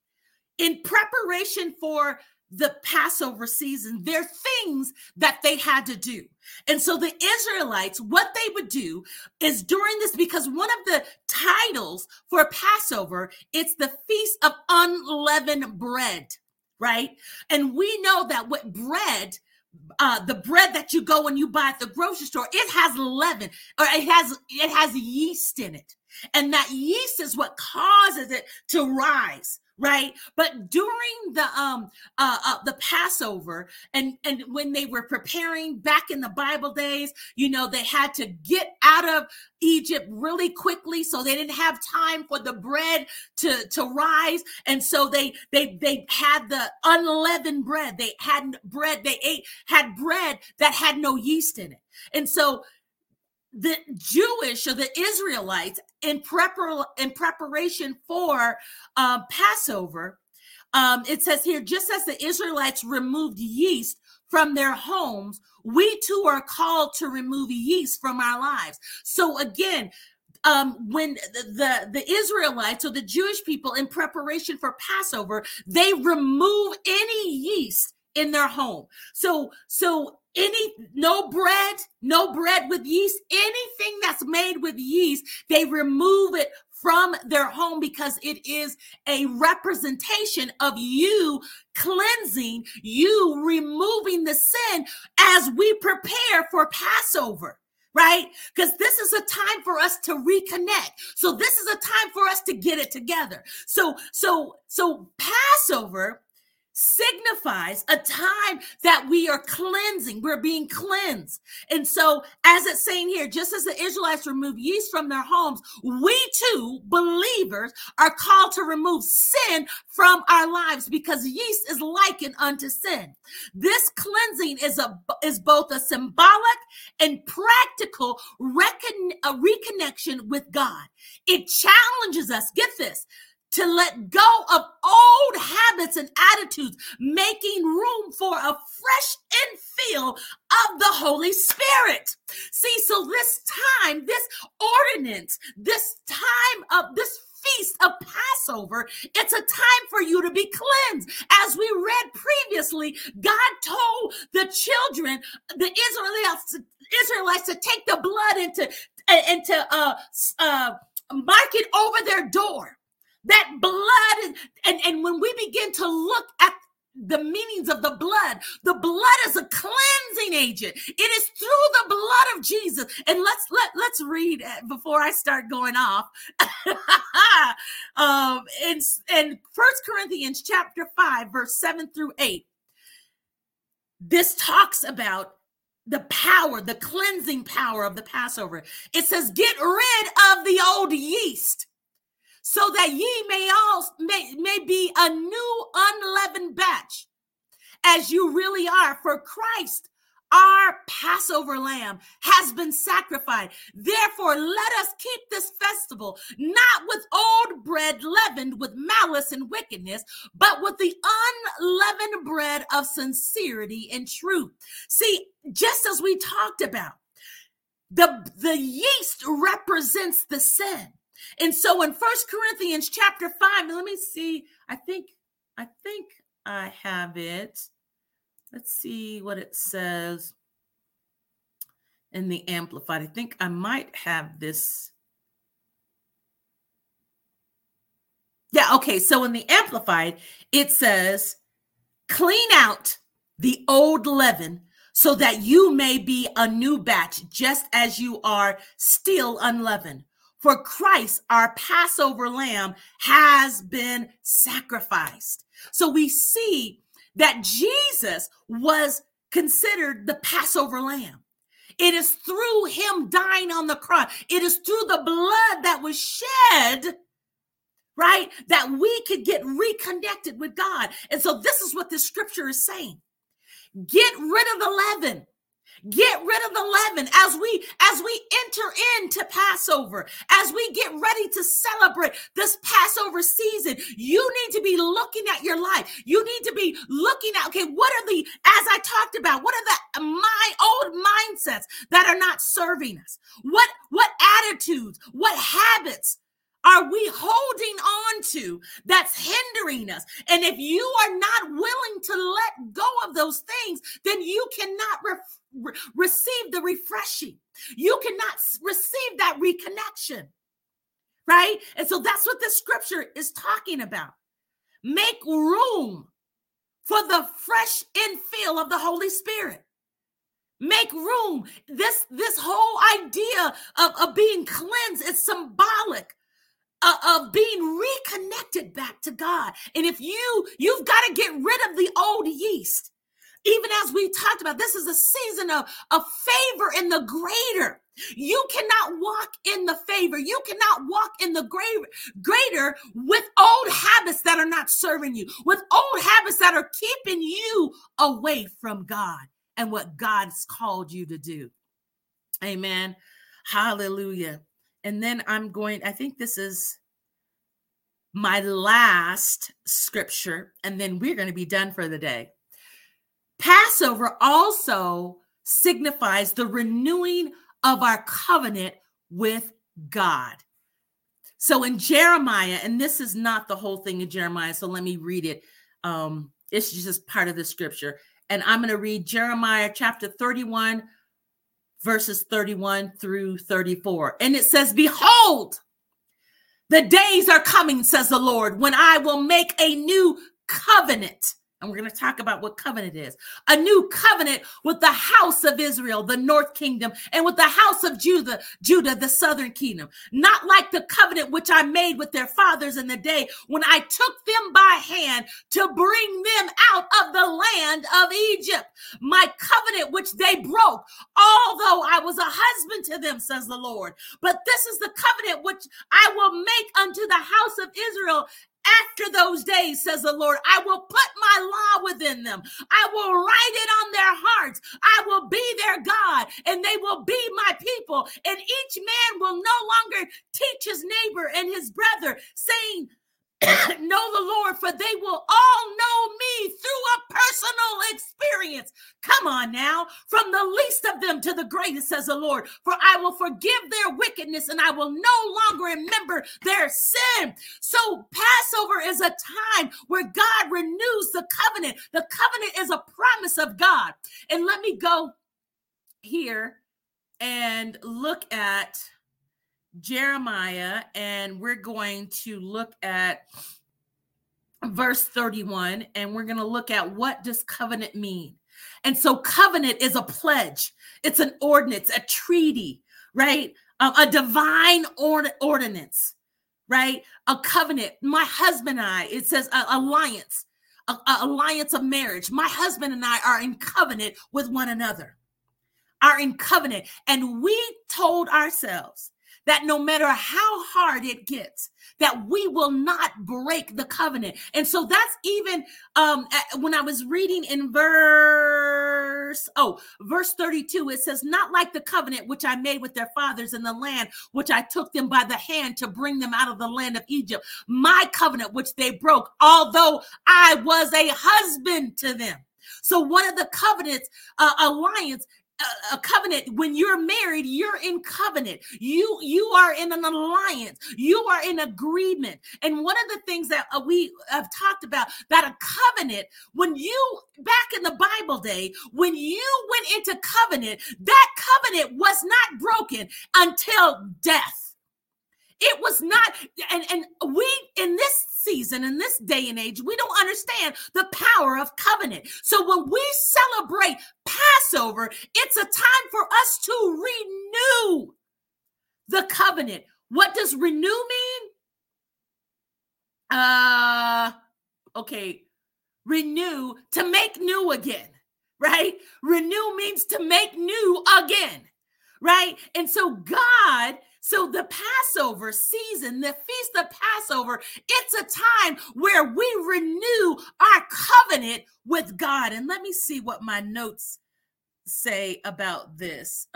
in preparation for the Passover season, there are things that they had to do. And so the Israelites, what they would do is during this, because one of the titles for Passover, it's the Feast of Unleavened Bread, right? And we know that what bread, the bread that you go and you buy at the grocery store, it has leaven, or it has yeast in it. And that yeast is what causes it to rise. Right. But during the Passover and when they were preparing back in the Bible days, you know, they had to get out of Egypt really quickly. So they didn't have time for the bread to rise. And so they had the unleavened bread. They had bread. Had bread that had no yeast in it. And so the Jewish or the Israelites in preparation for Passover, it says here, just as the Israelites removed yeast from their homes, we too are called to remove yeast from our lives. So again, when the Israelites or the Jewish people in preparation for Passover, they remove any yeast in their home. So no bread with yeast, anything that's made with yeast, they remove it from their home because it is a representation of you cleansing, you removing the sin as we prepare for Passover. Right? Because this is a time for us to reconnect. So this is a time for us to get it together. So Passover signifies a time that we are cleansing. We're being cleansed. And so as it's saying here, just as the Israelites remove yeast from their homes, we too, believers, are called to remove sin from our lives because yeast is likened unto sin. This cleansing is both a symbolic and practical reconnection with God. It challenges us, get this, to let go of old habits and attitudes, making room for a fresh infill of the Holy Spirit. See, so this time, this ordinance, this time of this feast of Passover, it's a time for you to be cleansed. As we read previously, God told the children, the Israelites to take the blood and to mark it over their door. That blood, and when we begin to look at the meanings of the blood is a cleansing agent. It is through the blood of Jesus. And let's read before I start going off. In 1 Corinthians chapter 5, verse 7 through 8, this talks about the power, the cleansing power of the Passover. It says, get rid of the old yeast, so that ye may be a new unleavened batch, as you really are. For Christ, our Passover lamb, has been sacrificed. Therefore, let us keep this festival, not with old bread leavened with malice and wickedness, but with the unleavened bread of sincerity and truth. See, just as we talked about, the yeast represents the sin. And so in 1 Corinthians chapter 5, let me see, I think I have it. Let's see what it says in the Amplified. I think I might have this. Yeah, okay. So in the Amplified, it says, clean out the old leaven so that you may be a new batch, just as you are still unleavened. For Christ, our Passover lamb, has been sacrificed. So we see that Jesus was considered the Passover lamb. It is through him dying on the cross. It is through the blood that was shed, right, that we could get reconnected with God. And so this is what this scripture is saying. Get rid of the leaven. Get rid of the leaven as we enter into Passover, as we get ready to celebrate this Passover season. You need to be looking at your life. You need to be looking at, okay, what are the, as I talked about, what are my old mindsets that are not serving us? What attitudes, what habits are we holding on to that's hindering us? And if you are not willing to let go of those things, then you cannot receive the refreshing. You cannot receive that reconnection, right? And so that's what this scripture is talking about. Make room for the fresh infill of the Holy Spirit. Make room. This whole idea of being cleansed is symbolic of being reconnected back to God. And if you've got to get rid of the old yeast. Even as we talked about, this is a season of favor in the greater. You cannot walk in the favor. You cannot walk in the greater with old habits that are not serving you, with old habits that are keeping you away from God and what God's called you to do. Amen. Hallelujah. And then I think this is my last scripture, and then we're going to be done for the day. Passover also signifies the renewing of our covenant with God. So in Jeremiah, and this is not the whole thing in Jeremiah, so let me read it. It's just part of the scripture. And I'm going to read Jeremiah chapter 31, verses 31 through 34. And it says, "Behold, the days are coming, says the Lord, when I will make a new covenant." And we're going to talk about what covenant is. A new covenant with the house of Israel, the north kingdom, and with the house of Judah, the southern kingdom. Not like the covenant which I made with their fathers in the day when I took them by hand to bring them out of the land of Egypt. My covenant which they broke, although I was a husband to them, says the Lord. But this is the covenant which I will make unto the house of Israel after those days, says the Lord. I will put my law within them. I will write it on their hearts. I will be their God, and they will be my people. And each man will no longer teach his neighbor and his brother, saying, know the Lord, for they will all know me through a personal experience. Come on now, from the least of them to the greatest, says the Lord, for I will forgive their wickedness and I will no longer remember their sin. So Passover is a time where God renews the covenant. The covenant is a promise of God. And let me go here and look at Jeremiah, and we're going to look at verse 31, and we're going to look at what does covenant mean. And so covenant is a pledge. It's an ordinance, a treaty, right? A divine ordinance, right? A covenant. My husband and I, it says alliance, alliance of marriage. My husband and I are in covenant with one another, are in covenant. And we told ourselves that no matter how hard it gets, that we will not break the covenant. And so that's even when I was reading in verse 32, it says, not like the covenant which I made with their fathers in the land, which I took them by the hand to bring them out of the land of Egypt, my covenant which they broke, although I was a husband to them. So one of the covenants, alliance, a covenant, when you're married, you're in covenant. You are in an alliance. You are in agreement. And one of the things that we have talked about, that a covenant, when you, back in the Bible day, when you went into covenant, that covenant was not broken until death. It was not, and we, in this season, in this day and age, we don't understand the power of covenant. So when we celebrate Passover, it's a time for us to renew the covenant. What does renew mean? Okay. renew, to make new again, right? Renew means to make new again, right? And so the Passover season, the Feast of Passover, it's a time where we renew our covenant with God. And let me see what my notes say about this.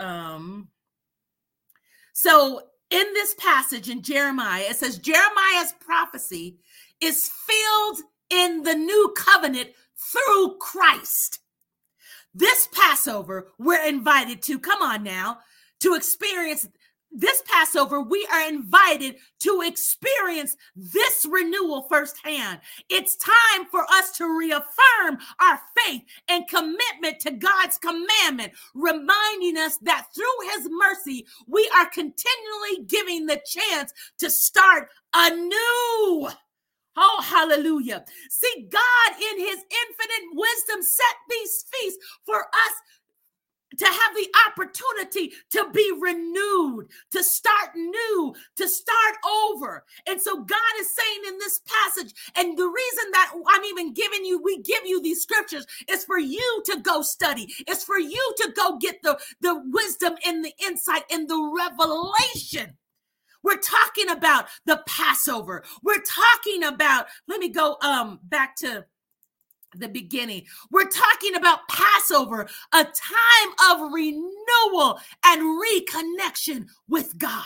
So in this passage in Jeremiah, it says Jeremiah's prophecy is filled in the new covenant through Christ. This Passover, we're invited to, come on now, to experience this Passover, we are invited to experience this renewal firsthand. It's time for us to reaffirm our faith and commitment to God's commandment, reminding us that through his mercy, we are continually giving the chance to start anew. Oh, hallelujah. See, God in his infinite wisdom set these feasts for us to have the opportunity to be renewed, to start new, to start over. And so God is saying in this passage, and the reason that I'm even we give you these scriptures is for you to go study. It's for you to go get the wisdom and the insight and the revelation. We're talking about the Passover. We're talking about, let me go back to the beginning. We're talking about Passover, a time of renewal and reconnection with God.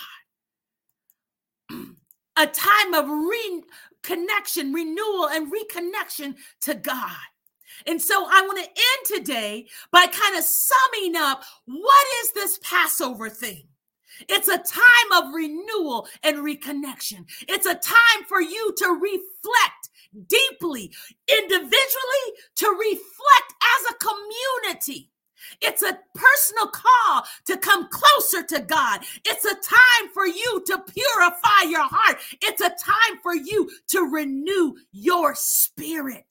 A time of reconnection, renewal, and reconnection to God. And so I want to end today by kind of summing up, what is this Passover thing? It's a time of renewal and reconnection. It's a time for you to reflect deeply, individually, to reflect as a community. It's a personal call to come closer to God. It's a time for you to purify your heart. It's a time for you to renew your spirit.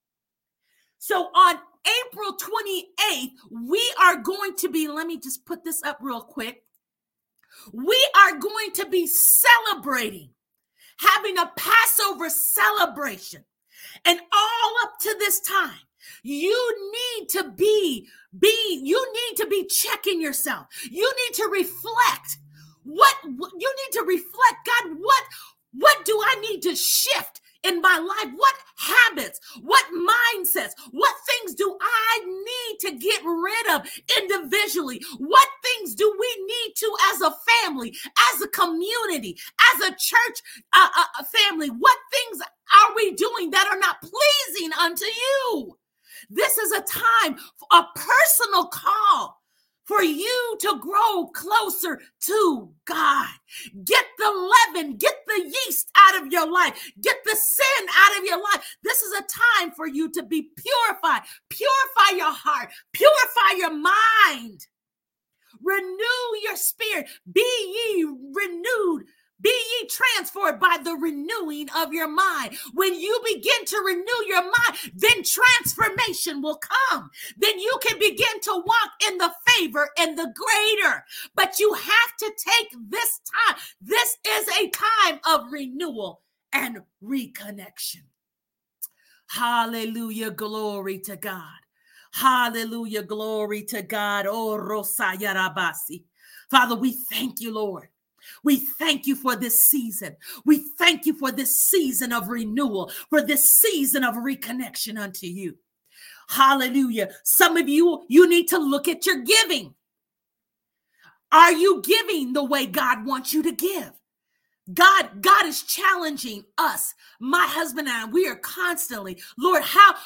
So on April 28th, we are going to be, let me just put this up real quick. We are going to be celebrating, having a Passover celebration. And all up to this time, you need to be checking yourself. You need to reflect. You need to reflect, God, what do I need to shift in my life? What habits, what mindsets, what things do I need to get rid of individually? What things do we need to, as a family, as a community, as a church family? What things are we doing that are not pleasing unto you? This is a time, a personal call for you to grow closer to God. Get the leaven, get the yeast out of your life, get the sin out of your life. This is a time for you to be purified. Purify your heart, purify your mind, renew your spirit. Be ye renewed. Be ye transformed by the renewing of your mind. When you begin to renew your mind, then transformation will come. Then you can begin to walk in the favor and the greater. But you have to take this time. This is a time of renewal and reconnection. Hallelujah. Glory to God. Hallelujah. Glory to God. Oh, Rosaya Rabasi. Father, we thank you, Lord. We thank you for this season. We thank you for this season of renewal, for this season of reconnection unto you. Hallelujah. Some of you need to look at your giving. Are you giving the way God wants you to give? God is challenging us. My husband and I, we are constantly, Lord,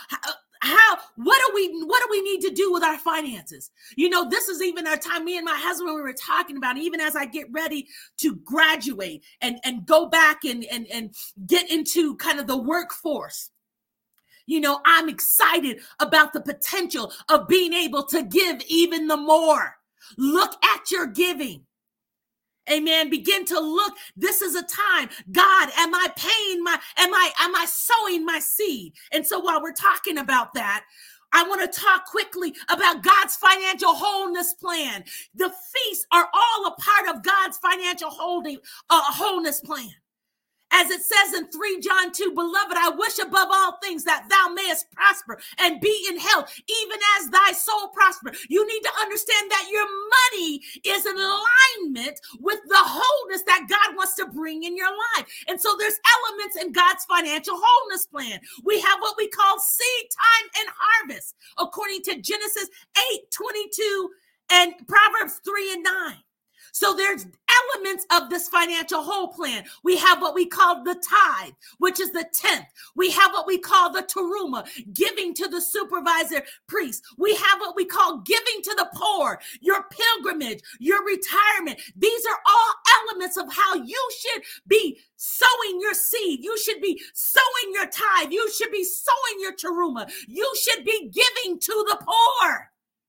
what do we need to do with our finances? You know, this is even our time, me and my husband, we were talking about, even as I get ready to graduate and go back and get into kind of the workforce. You know, I'm excited about the potential of being able to give even the more. Look at your giving. Amen. Begin to look. This is a time. God, am I sowing my seed? And so while we're talking about that, I want to talk quickly about God's financial wholeness plan. The feasts are all a part of God's financial wholeness plan. As it says in 3 John 2, beloved, I wish above all things that thou mayest prosper and be in health, even as thy soul prosper. You need to understand that your money is in alignment with the wholeness that God wants to bring in your life. And so there's elements in God's financial wholeness plan. We have what we call seed time and harvest, according to Genesis 8:22 and Proverbs 3:9. So there's elements of this financial whole plan. We have what we call the tithe, which is the 10th. We have what we call the teruma, giving to the supervisor priest. We have what we call giving to the poor, your pilgrimage, your retirement. These are all elements of how you should be sowing your seed. You should be sowing your tithe. You should be sowing your teruma. You should be giving to the poor.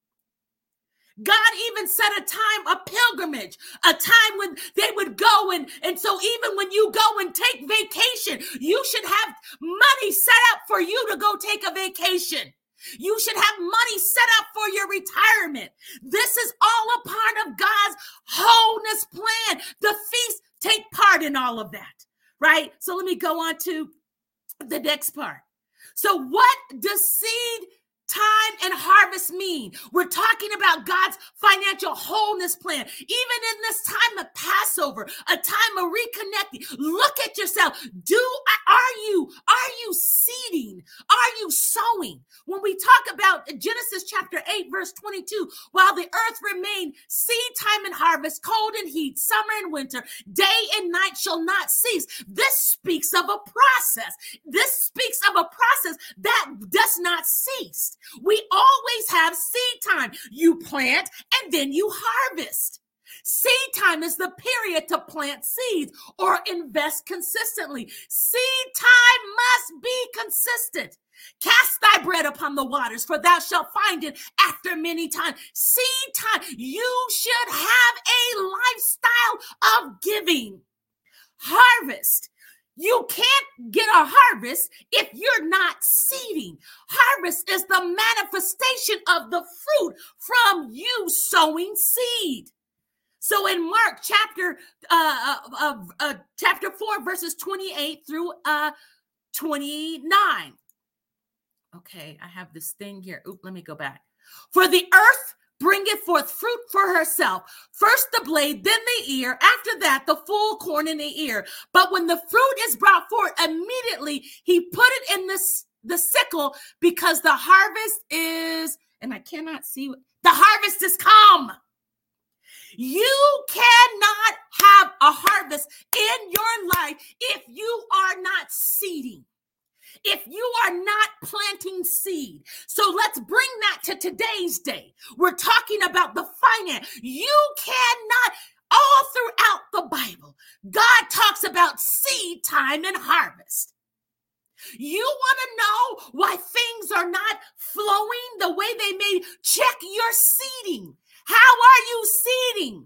God even set a time, a pilgrimage, a time when they would go. And so even when you go and take vacation, you should have money set up for you to go take a vacation. You should have money set up for your retirement. This is all a part of God's wholeness plan. The feast take part in all of that, right? So let me go on to the next part. So what does seed time and harvest mean? We're talking about God's financial wholeness plan. Even in this time of Passover, a time of reconnecting, look at yourself. Are you seeding? Are you sowing? When we talk about Genesis chapter 8, verse 22, while the earth remained, seed time and harvest, cold and heat, summer and winter, day and night shall not cease. This speaks of a process. This speaks of a process that does not cease. We always have seed time. You plant and then you harvest. Seed time is the period to plant seeds or invest consistently. Seed time must be consistent. Cast thy bread upon the waters, for thou shalt find it after many times. Seed time. You should have a lifestyle of giving. Harvest. You can't get a harvest if you're not seeding. Harvest is the manifestation of the fruit from you sowing seed. So in Mark chapter 4, verses 28 through 29. Okay, I have this thing here. Let me go back. For the earth bringeth forth fruit for herself. First the blade, then the ear. After that, the full corn in the ear. But when the fruit is brought forth, immediately he put it in the sickle, because the harvest is, and I cannot see, the harvest is come. You cannot have a harvest in your life if you are not seeding. If you are not planting seed. So let's bring that to today's day. We're talking about the finance. You cannot, all throughout the Bible, God talks about seed time and harvest. You want to know why things are not flowing the way they may? Check your seeding. How are you seeding?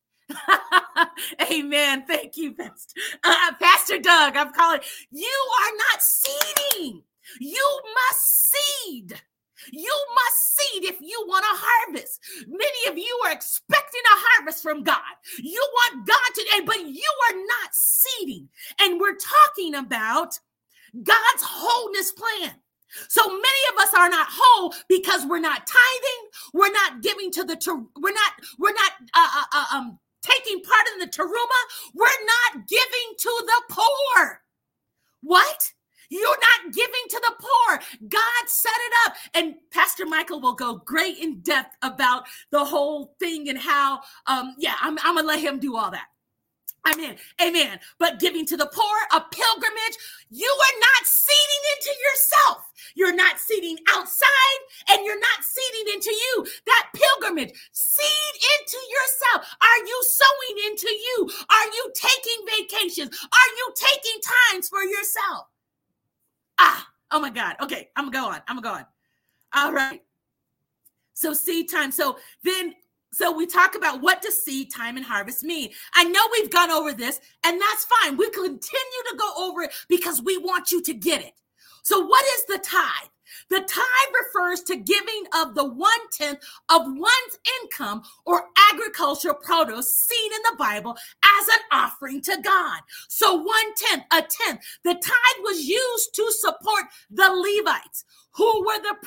Amen. Thank you, Pastor Doug. I'm calling. You are not seeding. You must seed. You must seed if you want a harvest. Many of you are expecting a harvest from God. You want God today, but you are not seeding. And we're talking about God's wholeness plan. So many of us are not whole because we're not tithing. We're not giving to we're not taking part in the teruma. We're not giving to the poor. What? You're not giving to the poor. God set it up. And Pastor Michael will go great in depth about the whole thing and how, I'm going to let him do all that. Amen. But giving to the poor, a pilgrimage, you are not seeding into yourself. You're not seeding outside, and you're not seeding into you. That pilgrimage, seed into yourself. Are you sowing into you? Are you taking vacations? Are you taking times for yourself? Oh my God. Okay, I'm going to go on. All right. So seed time. So we talk about what does seed time and harvest mean. I know we've gone over this, and that's fine. We continue to go over it because we want you to get it. So what is the tithe? The tithe refers to giving of the 1/10 of one's income or agricultural produce seen in the Bible as an offering to God. So 1/10, a tenth. The tithe was used to support the Levites, who were the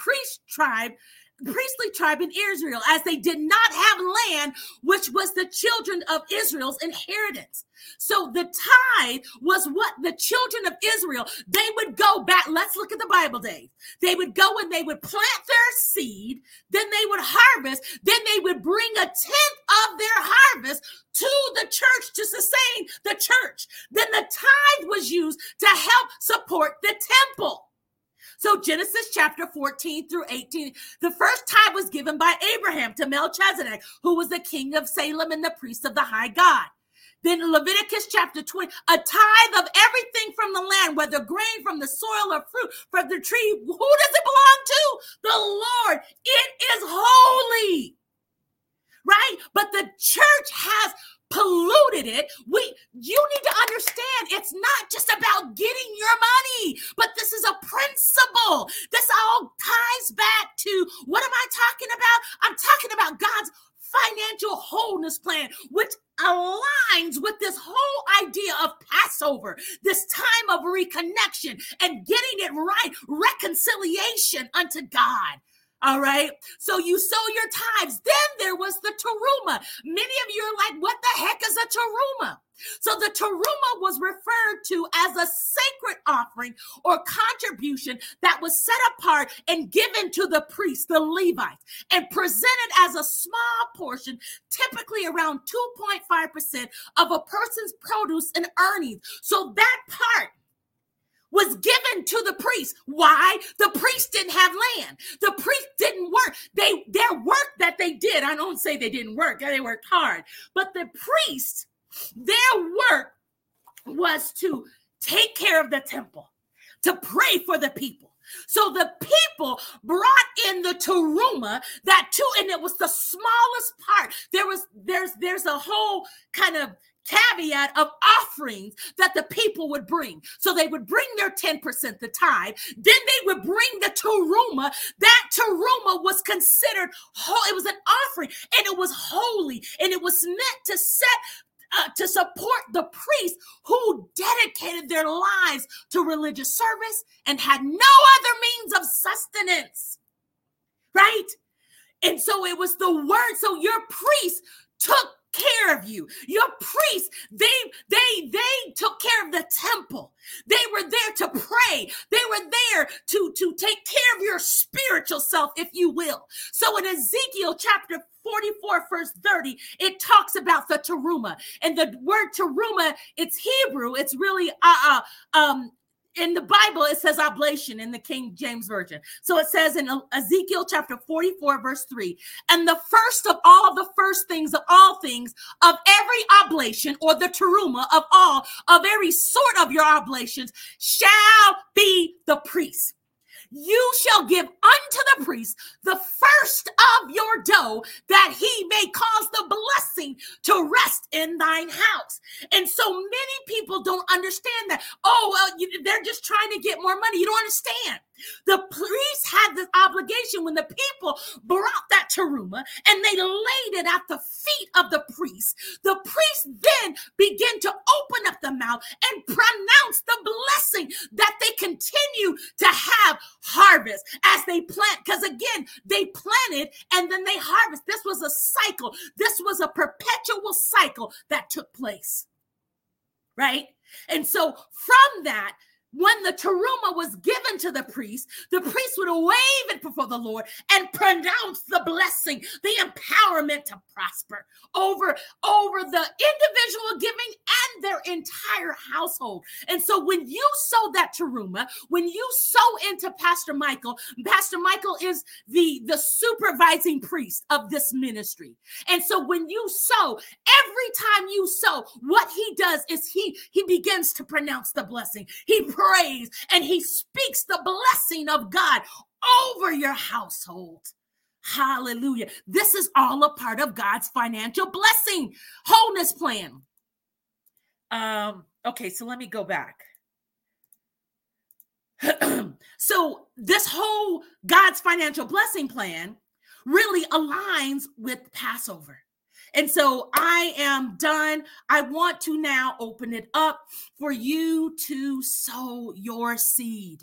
priestly tribe in Israel, as they did not have land, which was the children of Israel's inheritance. So the tithe was what the children of Israel, they would go back. Let's look at the Bible days. They would go and they would plant their seed, then they would harvest, then they would bring a tenth of their harvest to the church to sustain the church. Then the tithe was used to help support the temple. So Genesis chapter 14 through 18, the first tithe was given by Abraham to Melchizedek, who was the king of Salem and the priest of the high God. Then Leviticus chapter 20, a tithe of everything from the land, whether grain from the soil or fruit from the tree. Who does it belong to? The Lord. It is holy, right? But the church has polluted it. You need to understand, it's not just about getting your money, but this is a principle. This all ties back to, what am I talking about? I'm talking about God's financial wholeness plan, which aligns with this whole idea of Passover, this time of reconnection and getting it right, reconciliation unto God. All right. So you sow your tithes. Then there was the teruma. Many of you are like, what the heck is a teruma? So the teruma was referred to as a sacred offering or contribution that was set apart and given to the priests, the Levites, and presented as a small portion, typically around 2.5% of a person's produce and earnings. So that part was given to the priest. Why? The priest didn't have land. The priest didn't work. Their work that they did, I don't say they didn't work, they worked hard, but the priests, their work was to take care of the temple, to pray for the people. So the people brought in the teruma, that too, and it was the smallest part. There's a whole kind of caveat of offerings that the people would bring. So they would bring their 10%, the tithe. Then they would bring the teruma. That teruma was considered whole. It was an offering, and it was holy, and it was meant to to support the priests who dedicated their lives to religious service and had no other means of sustenance, right? And so it was the word. So your priests took care of you. Your priests, they took care of the temple. They were there to pray. They were there to take care of your spiritual self, if you will. So in Ezekiel chapter 44, verse 30, it talks about the teruma. And the word teruma, it's Hebrew. It's really in the Bible, it says oblation in the King James Version. So it says in Ezekiel chapter 44, verse 3, and the first of all the first things of all things of every oblation, or the teruma of all, of every sort of your oblations, shall be the priest. You shall give unto the priest the first of your dough, that he may cause the blessing to rest in thine house. And so many people don't understand that. Oh, well, they're just trying to get more money. You don't understand. The priest had this obligation when the people brought that teruma and they laid it at the feet of the priest. The priest then began to open up the mouth and pronounce the blessing that they continue to have harvest as they plant. Because again, they planted and then they harvest. This was a cycle. This was a perpetual cycle that took place, right? And so from that, when the teruma was given to the priest would wave it before the Lord and pronounce the blessing, the empowerment to prosper over the individual giving and their entire household. And so when you sow that teruma, when you sow into Pastor Michael is the supervising priest of this ministry. And so when you sow, every time you sow, what he does is he begins to pronounce the blessing. He prays and he speaks the blessing of God over your household. Hallelujah. This is all a part of God's financial blessing wholeness plan. Okay, so let me go back. So this whole God's financial blessing plan really aligns with Passover. And so I am done. I want to now open it up for you to sow your seed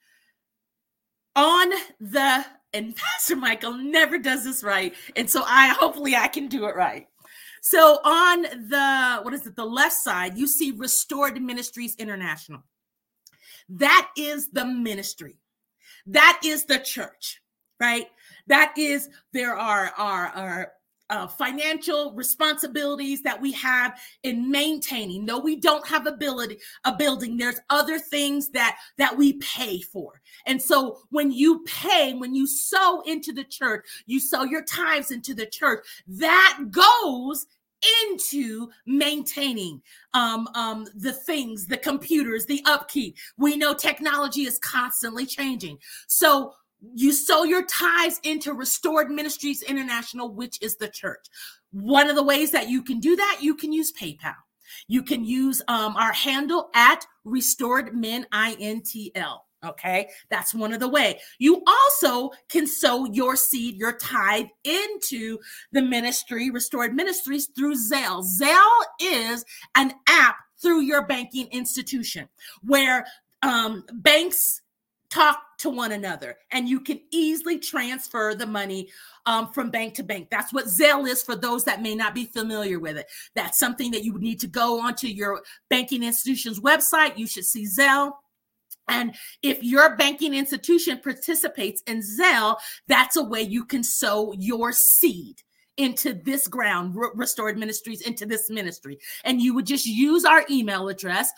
on the, and Pastor Michael never does this right. And so hopefully I can do it right. So on the left side, you see Restored Ministries International. That is the ministry. That is the church, right? That is, there are financial responsibilities that we have in maintaining. Though we don't have a building, there's other things that we pay for. And so when you sow into the church, you sow your tithes into the church, that goes into maintaining the things, the computers, the upkeep. We know technology is constantly changing. So you sow your tithes into Restored Ministries International, which is the church. One of the ways that you can do that, you can use PayPal. You can use our handle at Restored Men, INTL. Okay, that's one of the way. You also can sow your seed, your tithe into the ministry, Restored Ministries, through Zelle. Zelle is an app through your banking institution where banks talk to one another, and you can easily transfer the money from bank to bank. That's what Zelle is for those that may not be familiar with it. That's something that you would need to go onto your banking institution's website. You should see Zelle. And if your banking institution participates in Zelle, that's a way you can sow your seed into this ground, Restored Ministries, into this ministry. And you would just use our email address,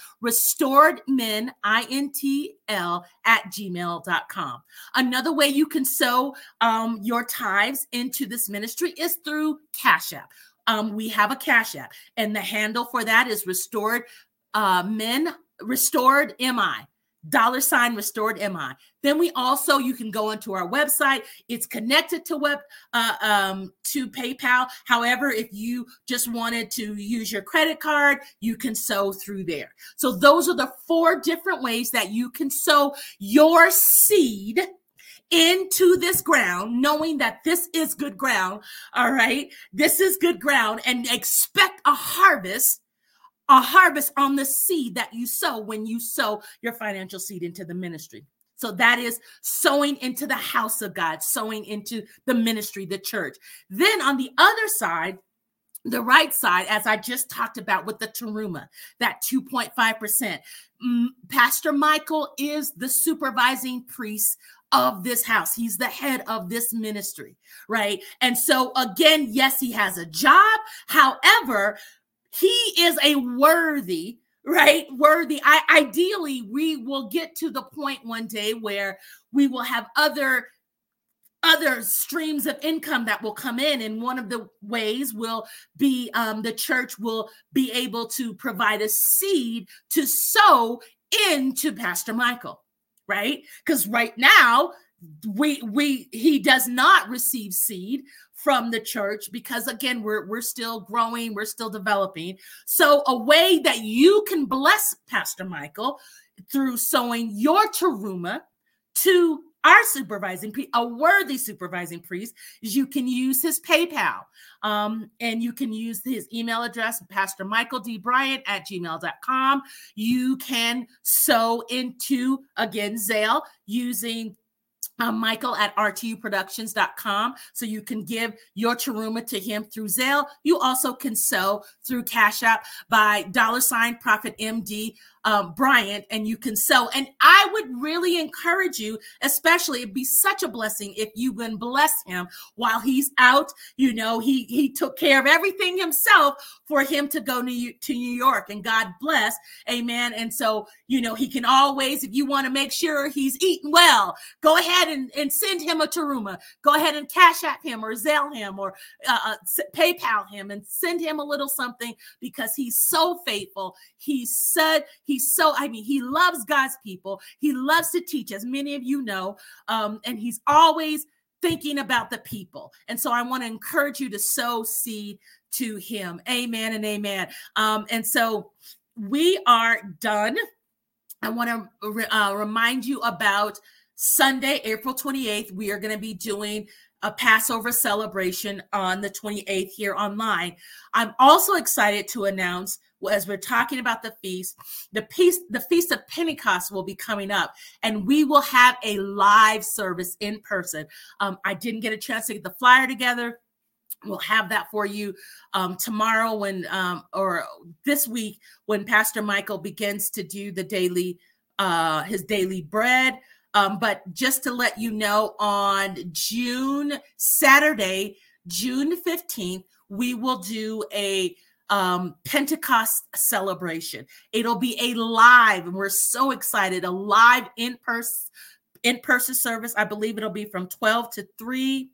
restoredmenintl@gmail.com. Another way you can sow your tithes into this ministry is through Cash App. We have a Cash App, and the handle for that is Restored MI. $Restored MI. Then you can go onto our website. It's connected to PayPal. However, if you just wanted to use your credit card, you can sow through there. So those are the 4 different ways that you can sow your seed into this ground, knowing that this is good ground. All right. This is good ground, and expect a harvest on the seed that you sow when you sow your financial seed into the ministry. So that is sowing into the house of God, sowing into the ministry, the church. Then on the other side, the right side, as I just talked about with the Teruma, that 2.5%, Pastor Michael is the supervising priest of this house. He's the head of this ministry, right? And so again, yes, he has a job. However, he is a worthy. Ideally, we will get to the point one day where we will have other streams of income that will come in. And one of the ways will be the church will be able to provide a seed to sow into Pastor Michael, right? Because right now, he does not receive seed from the church because, again, we're still growing, we're still developing. So a way that you can bless Pastor Michael through sowing your teruma to our supervising priest, a worthy supervising priest, is you can use his PayPal. And you can use his email address, pastormichaeldbryant@gmail.com. You can sow into, again, Zelle using Michael at rtuproductions.com. So you can give your teruma to him through Zelle. You also can sow through Cash App by $Prophet MD Bryant, and you can sow. And I would really encourage you, especially, it'd be such a blessing if you can bless him while he's out. You know, he took care of everything himself for him to go to New York, and God bless. Amen. And so, you know, he can always, if you want to make sure he's eating well, go ahead and send him a teruma. Go ahead and Cash App him or Zelle him or PayPal him and send him a little something, because he's so faithful. He loves God's people. He loves to teach, as many of you know, and he's always thinking about the people. And so I want to encourage you to sow seed to him. Amen and amen. And so we are done. I want to remind you about Sunday, April 28th, we are going to be doing a Passover celebration on the 28th here online. I'm also excited to announce, as we're talking about the feast, the Feast of Pentecost will be coming up, and we will have a live service in person. I didn't get a chance to get the flyer together. We'll have that for you tomorrow or this week when Pastor Michael begins to do the his daily bread. But just to let you know, on Saturday, June 15th, we will do a Pentecost celebration. It'll be a live, and we're so excited, a live in-person service. I believe it'll be from 12 to 3.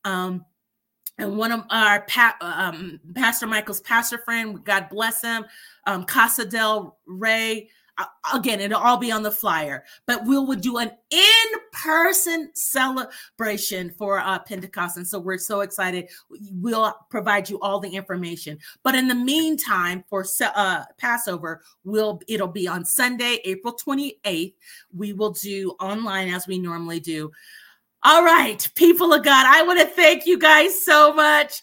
And one of our Pastor Michael's pastor friend, God bless him, Casa del Rey. Again, it'll all be on the flyer, but we will do an in-person celebration for Pentecost. And so we're so excited. We'll provide you all the information. But in the meantime, for Passover, it'll be on Sunday, April 28th. We will do online as we normally do. All right, people of God, I want to thank you guys so much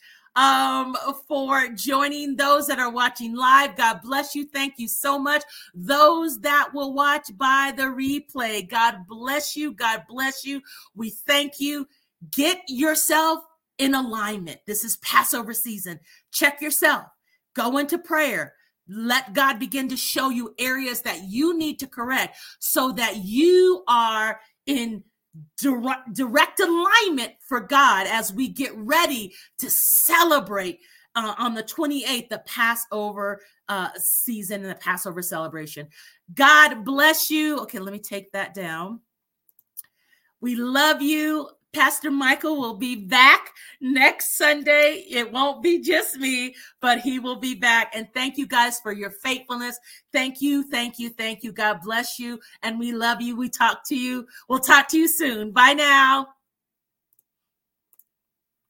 for joining. Those that are watching live, God bless you. Thank you so much. Those that will watch by the replay, God bless you. God bless you. We thank you. Get yourself in alignment. This is Passover season. Check yourself. Go into prayer. Let God begin to show you areas that you need to correct so that you are in direct alignment for God as we get ready to celebrate on the 28th, the Passover season and the Passover celebration. God bless you. Okay, let me take that down. We love you. Pastor Michael will be back next Sunday. It won't be just me, but he will be back. And thank you guys for your faithfulness. Thank you, thank you, thank you. God bless you. And we love you. We'll talk to you soon. Bye now.